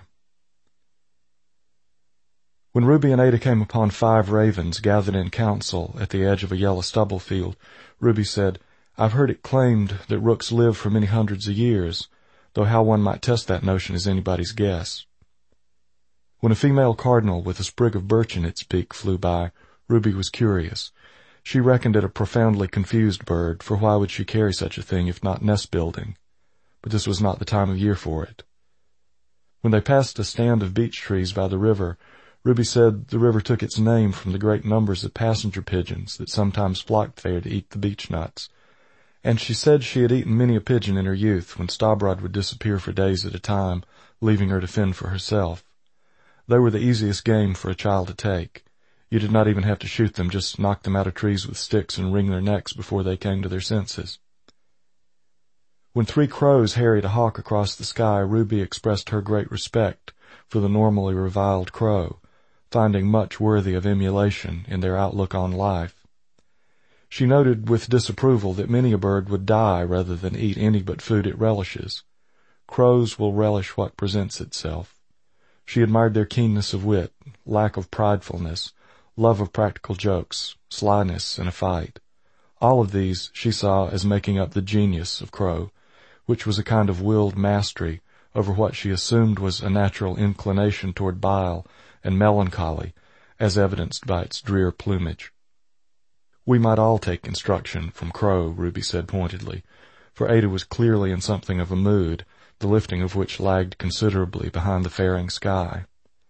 When Ruby and Ada came upon 5 ravens gathered in council at the edge of a yellow stubble field, Ruby said, "I've heard it claimed that rooks live for many hundreds of years, though how one might test that notion is anybody's guess." When a female cardinal with a sprig of birch in its beak flew by, Ruby was curious. She reckoned it a profoundly confused bird, for why would she carry such a thing if not nest-building? But this was not the time of year for it. When they passed a stand of beech trees by the river, Ruby said the river took its name from the great numbers of passenger pigeons that sometimes flocked there to eat the beech nuts, and she said she had eaten many a pigeon in her youth when Stabrod would disappear for days at a time, leaving her to fend for herself. They were the easiest game for a child to take. You did not even have to shoot them, just knock them out of trees with sticks and wring their necks before they came to their senses. When 3 crows harried a hawk across the sky, Ruby expressed her great respect for the normally reviled crow, finding much worthy of emulation in their outlook on life. She noted with disapproval that many a bird would die rather than eat any but food it relishes. Crows will relish what presents itself. She admired their keenness of wit, lack of pridefulness, love of practical jokes, slyness in a fight. All of these she saw as making up the genius of Crow, which was a kind of willed mastery over what she assumed was a natural inclination toward bile and melancholy, as evidenced by its drear plumage. "We might all take instruction from Crow," Ruby said pointedly, for Ada was clearly in something of a mood, the lifting of which lagged considerably behind the faring sky.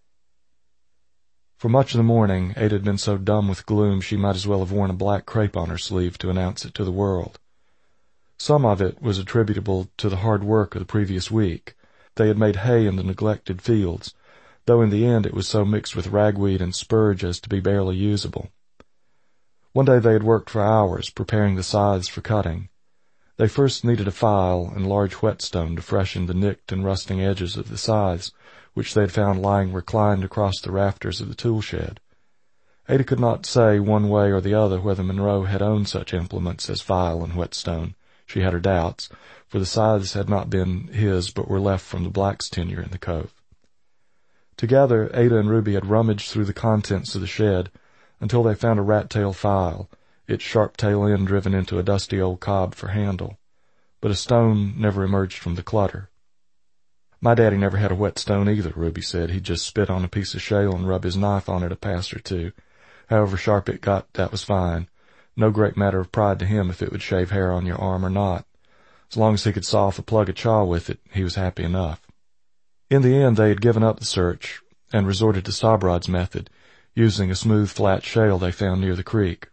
For much of the morning, Ada had been so dumb with gloom she might as well have worn a black crepe on her sleeve to announce it to the world. Some of it was attributable to the hard work of the previous week. They had made hay in the neglected fields, though in the end it was so mixed with ragweed and spurge as to be barely usable. One day they had worked for hours, preparing the scythes for cutting. They first needed a file and large whetstone to freshen the nicked and rusting edges of the scythes, which they had found lying reclined across the rafters of the tool shed. Ada could not say one way or the other whether Monroe had owned such implements as file and whetstone. She had her doubts, for the scythes had not been his but were left from the black's tenure in the cove. Together, Ada and Ruby had rummaged through the contents of the shed until they found a rat-tail file, its sharp tail end driven into a dusty old cob for handle. But a stone never emerged from the clutter. "My daddy never had a whetstone either," Ruby said. "He'd just spit on a piece of shale and rub his knife on it a pass or two. However sharp it got, that was fine. No great matter of pride to him if it would shave hair on your arm or not. As long as he could saw off a plug of chaw with it, he was happy enough." In the end, they had given up the search and resorted to Stobrod's method, using a smooth, flat shale they found near the creek.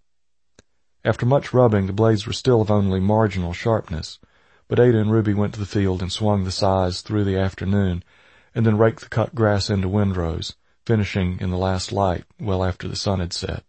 After much rubbing, the blades were still of only marginal sharpness, but Ada and Ruby went to the field and swung the scythes through the afternoon, and then raked the cut grass into windrows, finishing in the last light well after the sun had set.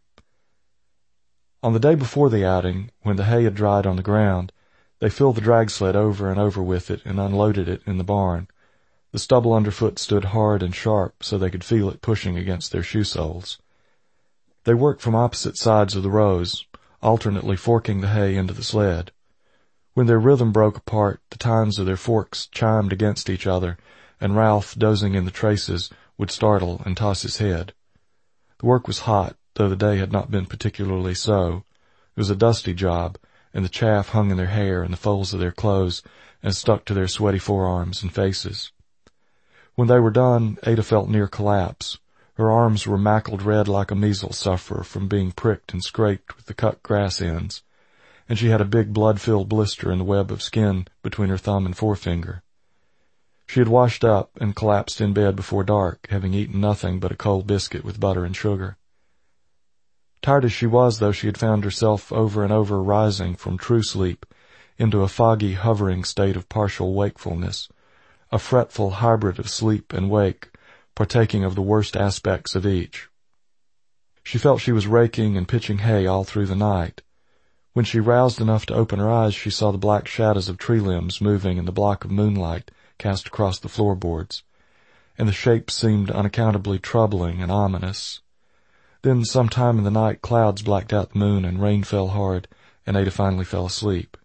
On the day before the outing, when the hay had dried on the ground, they filled the drag sled over and over with it and unloaded it in the barn. The stubble underfoot stood hard and sharp so they could feel it pushing against their shoe soles. They worked from opposite sides of the rows, alternately forking the hay into the sled. When their rhythm broke apart, the tines of their forks chimed against each other, and Ralph, dozing in the traces, would startle and toss his head. The work was hot, though the day had not been particularly so. It was a dusty job, and the chaff hung in their hair and the folds of their clothes and stuck to their sweaty forearms and faces. When they were done, Ada felt near collapse. Her arms were mackled red like a measles sufferer from being pricked and scraped with the cut grass ends, and she had a big blood-filled blister in the web of skin between her thumb and forefinger. She had washed up and collapsed in bed before dark, having eaten nothing but a cold biscuit with butter and sugar. Tired as she was, though, she had found herself over and over rising from true sleep into a foggy, hovering state of partial wakefulness, a fretful hybrid of sleep and wake, partaking of the worst aspects of each. She felt she was raking and pitching hay all through the night. When she roused enough to open her eyes, she saw the black shadows of tree limbs moving in the block of moonlight cast across the floorboards, and the shapes seemed unaccountably troubling and ominous. Then, sometime in the night, clouds blacked out the moon and rain fell hard, and Ada finally fell asleep.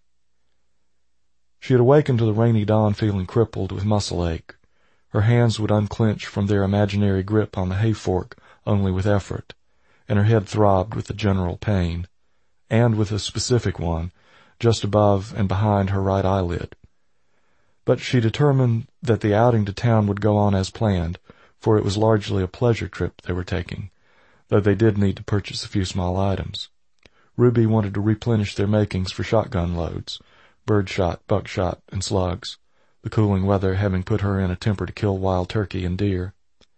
She had awakened to the rainy dawn feeling crippled with muscle ache. Her hands would unclench from their imaginary grip on the hay fork only with effort, and her head throbbed with a general pain, and with a specific one, just above and behind her right eyelid. But she determined that the outing to town would go on as planned, for it was largely a pleasure trip they were taking, though they did need to purchase a few small items. Ruby wanted to replenish their makings for shotgun loads, birdshot, buckshot, and slugs, the cooling weather having put her in a temper to kill wild turkey and deer.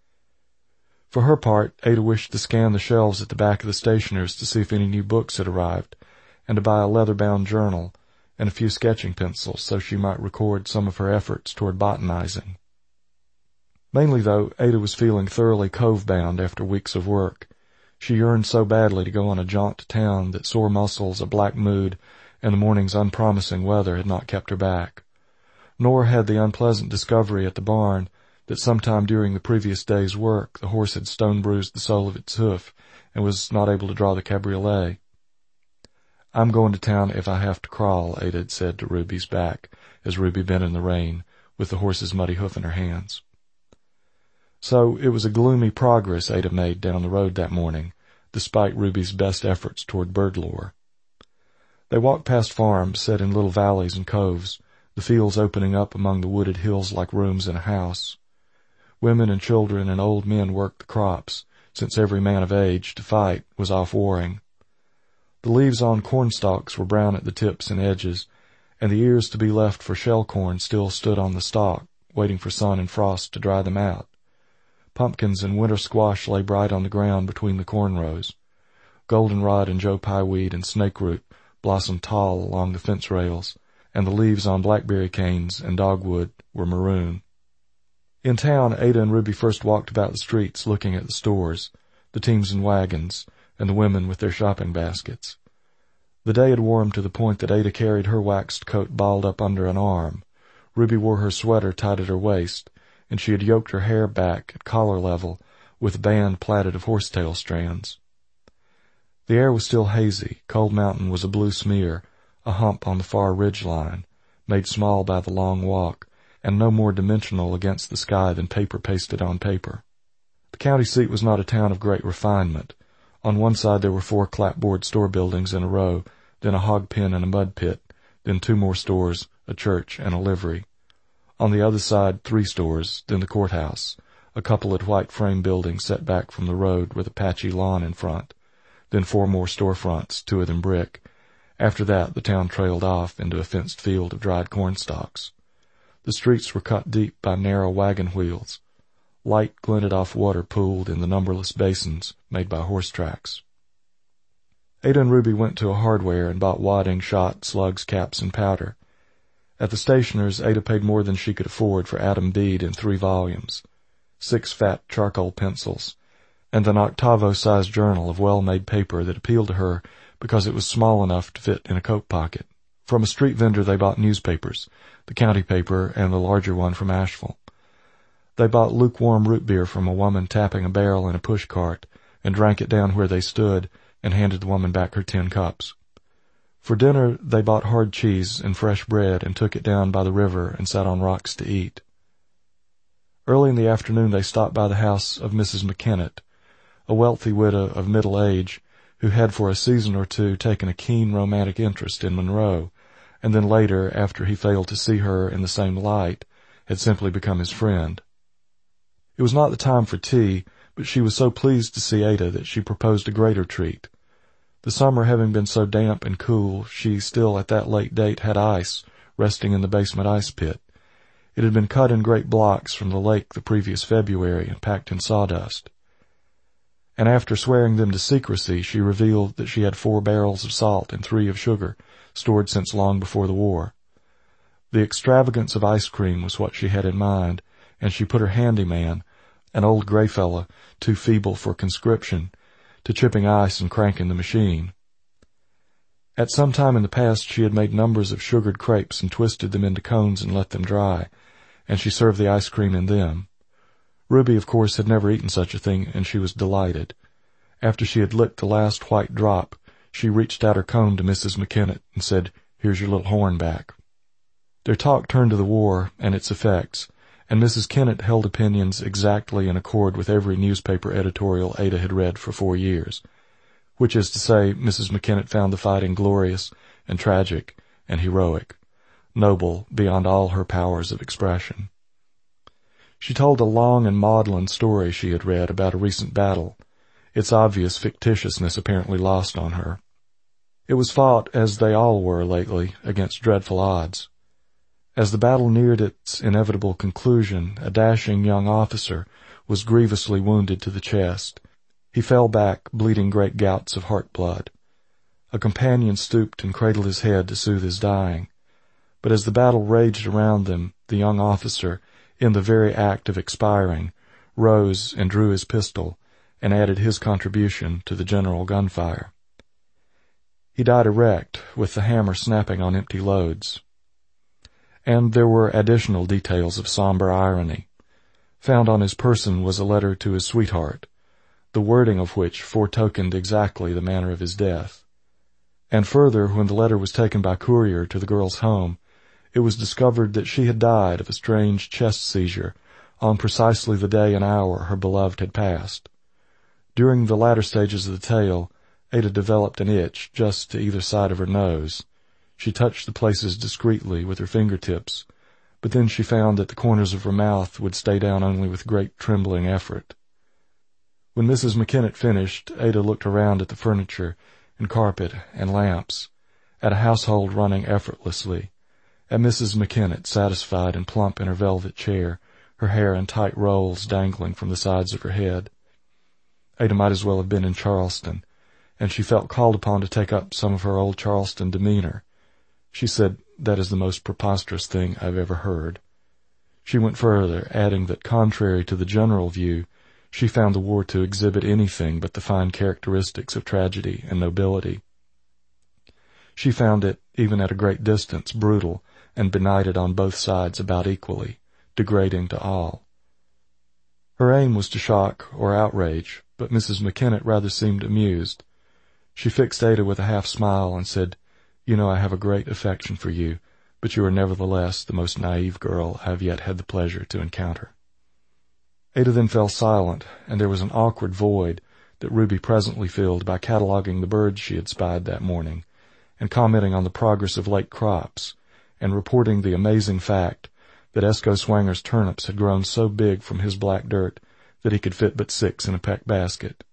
For her part, Ada wished to scan the shelves at the back of the stationer's to see if any new books had arrived, and to buy a leather-bound journal and a few sketching pencils so she might record some of her efforts toward botanizing. Mainly, though, Ada was feeling thoroughly cove-bound after weeks of work. She yearned so badly to go on a jaunt to town that sore muscles, a black mood, and the morning's unpromising weather had not kept her back. Nor had the unpleasant discovery at the barn that sometime during the previous day's work the horse had stone-bruised the sole of its hoof and was not able to draw the cabriolet. "I'm going to town if I have to crawl," Ada had said to Ruby's back as Ruby bent in the rain, with the horse's muddy hoof in her hands. So it was a gloomy progress Ada made down the road that morning, despite Ruby's best efforts toward bird lore. They walked past farms set in little valleys and coves, the fields opening up among the wooded hills like rooms in a house. Women and children and old men worked the crops, since every man of age to fight was off warring. The leaves on cornstalks were brown at the tips and edges, and the ears to be left for shell corn still stood on the stalk, waiting for sun and frost to dry them out. Pumpkins and winter squash lay bright on the ground between the corn rows. Goldenrod and Joe Pye weed and snakeroot blossomed tall along the fence rails, and the leaves on blackberry canes and dogwood were maroon. In town, Ada and Ruby first walked about the streets looking at the stores, the teams and wagons, and the women with their shopping baskets. The day had warmed to the point that Ada carried her waxed coat balled up under an arm. Ruby wore her sweater tied at her waist, and she had yoked her hair back at collar level with a band plaited of horsetail strands. The air was still hazy. Cold Mountain was a blue smear, a hump on the far ridge line, made small by the long walk, and no more dimensional against the sky than paper pasted on paper. The county seat was not a town of great refinement. On one side there were 4 clapboard store buildings in a row, then a hog pen and a mud pit, then 2 more stores, a church, and a livery. On the other side 3 stores, then the courthouse, a couple of white frame buildings set back from the road with a patchy lawn in front, then 4 more storefronts, 2 of them brick. After that the town trailed off into a fenced field of dried corn stalks. The streets were cut deep by narrow wagon wheels. Light glinted off water pooled in the numberless basins made by horse tracks. Ada and Ruby went to a hardware and bought wadding, shot, slugs, caps, and powder. At the stationer's, Ada paid more than she could afford for Adam Bede in 3 volumes, 6 fat charcoal pencils, and an octavo-sized journal of well-made paper that appealed to her because it was small enough to fit in a coat pocket. From a street vendor they bought newspapers, the county paper and the larger one from Asheville. They bought lukewarm root beer from a woman tapping a barrel in a push cart, and drank it down where they stood, and handed the woman back her 10 cups. For dinner they bought hard cheese and fresh bread and took it down by the river and sat on rocks to eat. Early in the afternoon they stopped by the house of Mrs. McKennett, a wealthy widow of middle age who had for a season or 2 taken a keen romantic interest in Monroe, and then later, after he failed to see her in the same light, had simply become his friend. It was not the time for tea, but she was so pleased to see Ada that she proposed a greater treat. The summer having been so damp and cool, she still at that late date had ice resting in the basement ice pit. It had been cut in great blocks from the lake the previous February and packed in sawdust. And after swearing them to secrecy, she revealed that she had 4 barrels of salt and 3 of sugar, stored since long before the war. The extravagance of ice cream was what she had in mind, and she put her handyman, an old gray fellow, too feeble for conscription, to chipping ice and cranking the machine. At some time in the past she had made numbers of sugared crepes and twisted them into cones and let them dry, and she served the ice cream in them. Ruby, of course, had never eaten such a thing, and she was delighted. After she had licked the last white drop, she reached out her cone to Mrs. McKennett and said, "Here's your little horn back." Their talk turned to the war and its effects, and Mrs. Kennett held opinions exactly in accord with every newspaper editorial Ada had read for 4 years, which is to say, Mrs. McKennett found the fighting glorious and tragic and heroic, noble beyond all her powers of expression. She told a long and maudlin story she had read about a recent battle, its obvious fictitiousness apparently lost on her. It was fought, as they all were lately, against dreadful odds. As the battle neared its inevitable conclusion, a dashing young officer was grievously wounded to the chest. He fell back, bleeding great gouts of heart blood. A companion stooped and cradled his head to soothe his dying. But as the battle raged around them, the young officer, in the very act of expiring, rose and drew his pistol, and added his contribution to the general gunfire. He died erect, with the hammer snapping on empty loads. And there were additional details of somber irony. Found on his person was a letter to his sweetheart, the wording of which foretokened exactly the manner of his death. And further, when the letter was taken by courier to the girl's home, it was discovered that she had died of a strange chest seizure on precisely the day and hour her beloved had passed. During the latter stages of the tale, Ada developed an itch just to either side of her nose. She touched the places discreetly with her fingertips, but then she found that the corners of her mouth would stay down only with great trembling effort. When Mrs. McKennett finished, Ada looked around at the furniture and carpet and lamps, at a household running effortlessly, at Mrs. McKennett satisfied and plump in her velvet chair, her hair in tight rolls dangling from the sides of her head. Ada might as well have been in Charleston, and she felt called upon to take up some of her old Charleston demeanor. She said, "That is the most preposterous thing I've ever heard." She went further, adding that contrary to the general view, she found the war to exhibit anything but the fine characteristics of tragedy and nobility. She found it, even at a great distance, brutal and benighted on both sides about equally, degrading to all. Her aim was to shock or outrage, but Mrs. McKennett rather seemed amused. She fixed Ada with a half-smile and said, "You know I have a great affection for you, but you are nevertheless the most naive girl I have yet had the pleasure to encounter." Ada then fell silent, and there was an awkward void that Ruby presently filled by cataloging the birds she had spied that morning, and commenting on the progress of late crops, and reporting the amazing fact that Esco Swanger's turnips had grown so big from his black dirt that he could fit but 6 in a peck basket.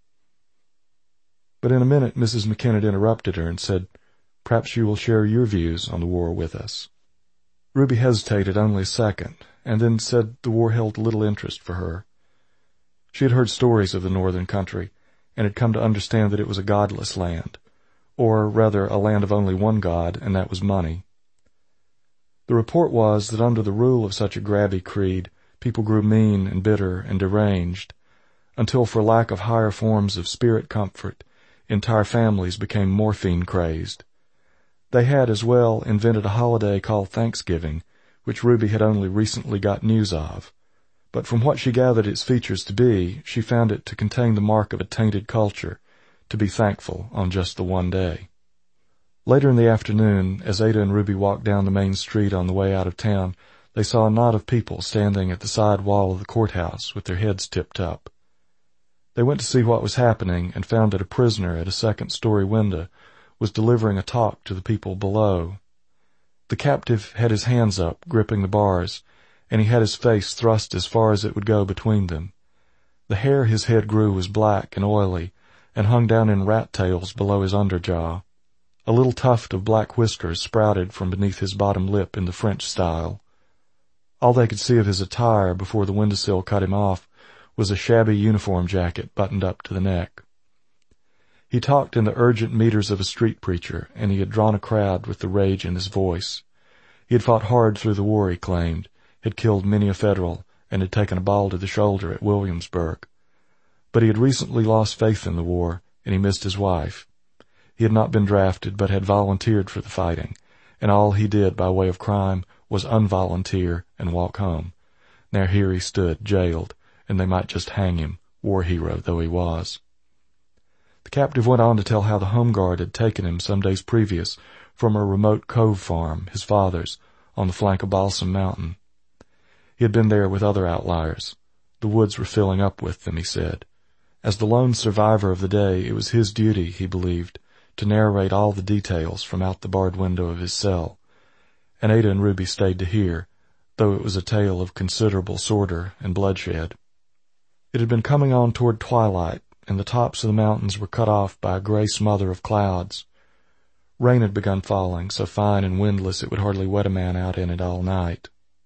But in a minute Mrs. McKenna interrupted her and said, "Perhaps you will share your views on the war with us." Ruby hesitated only a second, and then said the war held little interest for her. She had heard stories of the northern country, and had come to understand that it was a godless land, or rather a land of only one god, and that was money. The report was that under the rule of such a grabby creed, people grew mean and bitter and deranged, until for lack of higher forms of spirit comfort, entire families became morphine-crazed. They had, as well, invented a holiday called Thanksgiving, which Ruby had only recently got news of. But from what she gathered its features to be, she found it to contain the mark of a tainted culture, to be thankful on just the one day. Later in the afternoon, as Ada and Ruby walked down the main street on the way out of town, they saw a knot of people standing at the side wall of the courthouse with their heads tipped up. They went to see what was happening and found that a prisoner at a second-story window was delivering a talk to the people below. The captive had his hands up, gripping the bars, and he had his face thrust as far as it would go between them. The hair his head grew was black and oily, and hung down in rat tails below his underjaw. A little tuft of black whiskers sprouted from beneath his bottom lip in the French style. All they could see of his attire before the windowsill cut him off was a shabby uniform jacket buttoned up to the neck. He talked in the urgent meters of a street preacher, and he had drawn a crowd with the rage in his voice. He had fought hard through the war, he claimed, had killed many a Federal, and had taken a ball to the shoulder at Williamsburg. But he had recently lost faith in the war, and he missed his wife. He had not been drafted, but had volunteered for the fighting, and all he did by way of crime was unvolunteer and walk home. Now here he stood, jailed, and they might just hang him, war hero though he was. The captive went on to tell how the Home Guard had taken him some days previous from a remote cove farm, his father's, on the flank of Balsam Mountain. He had been there with other outliers. The woods were filling up with them, he said. As the lone survivor of the day, it was his duty, he believed, to narrate all the details from out the barred window of his cell, and Ada and Ruby stayed to hear, though it was a tale of considerable sorter and bloodshed. It had been coming on toward twilight, and the tops of the mountains were cut off by a gray smother of clouds. Rain had begun falling, so fine and windless it would hardly wet a man out in it all night.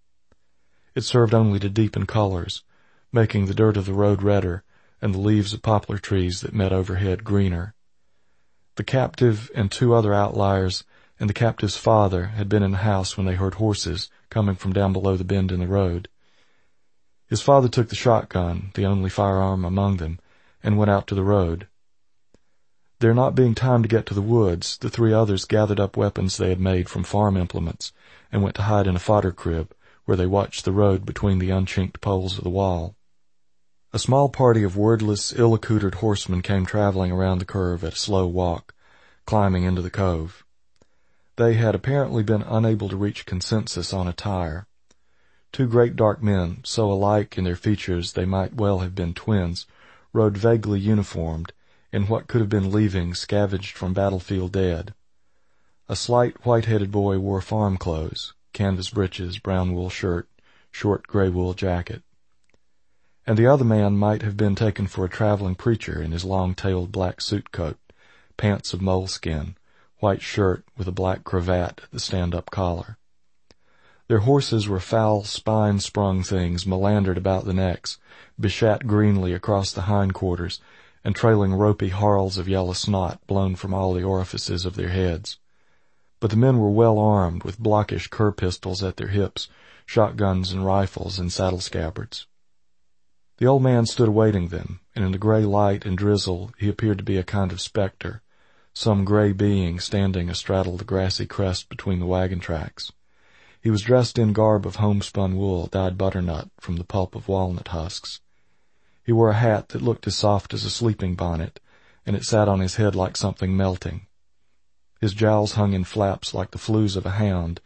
It served only to deepen colors, making the dirt of the road redder and the leaves of poplar trees that met overhead greener. The captive and 2 other outliers and the captive's father had been in the house when they heard horses coming from down below the bend in the road. His father took the shotgun, the only firearm among them, and went out to the road. There not being time to get to the woods, the 3 others gathered up weapons they had made from farm implements and went to hide in a fodder crib, where they watched the road between the unchinked poles of the wall. A small party of wordless, ill-accoutered horsemen came traveling around the curve at a slow walk, climbing into the cove. They had apparently been unable to reach consensus on attire. 2 great dark men, so alike in their features they might well have been twins, rode vaguely uniformed, in what could have been leavings scavenged from battlefield dead. A slight, white-headed boy wore farm clothes, canvas breeches, brown wool shirt, short gray wool jacket. And the other man might have been taken for a traveling preacher in his long-tailed black suit coat, pants of moleskin, white shirt with a black cravat at the stand-up collar. Their horses were foul, spine-sprung things melandered about the necks, beshat greenly across the hindquarters, and trailing ropey harls of yellow snot blown from all the orifices of their heads. But the men were well armed, with blockish cur pistols at their hips, shotguns and rifles in saddle scabbards. The old man stood awaiting them, and in the gray light and drizzle he appeared to be a kind of spectre, some gray being standing astraddle the grassy crest between the wagon tracks. He was dressed in garb of homespun wool dyed butternut from the pulp of walnut husks. He wore a hat that looked as soft as a sleeping bonnet, and it sat on his head like something melting. His jowls hung in flaps like the flews of a hound,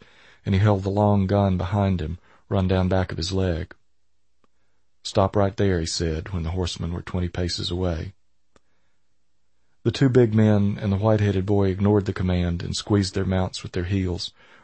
and he held the long gun behind him, run down back of his leg. "Stop right there," he said, when the horsemen were 20 paces away. The two big men and the white-headed boy ignored the command and squeezed their mounts with their heels,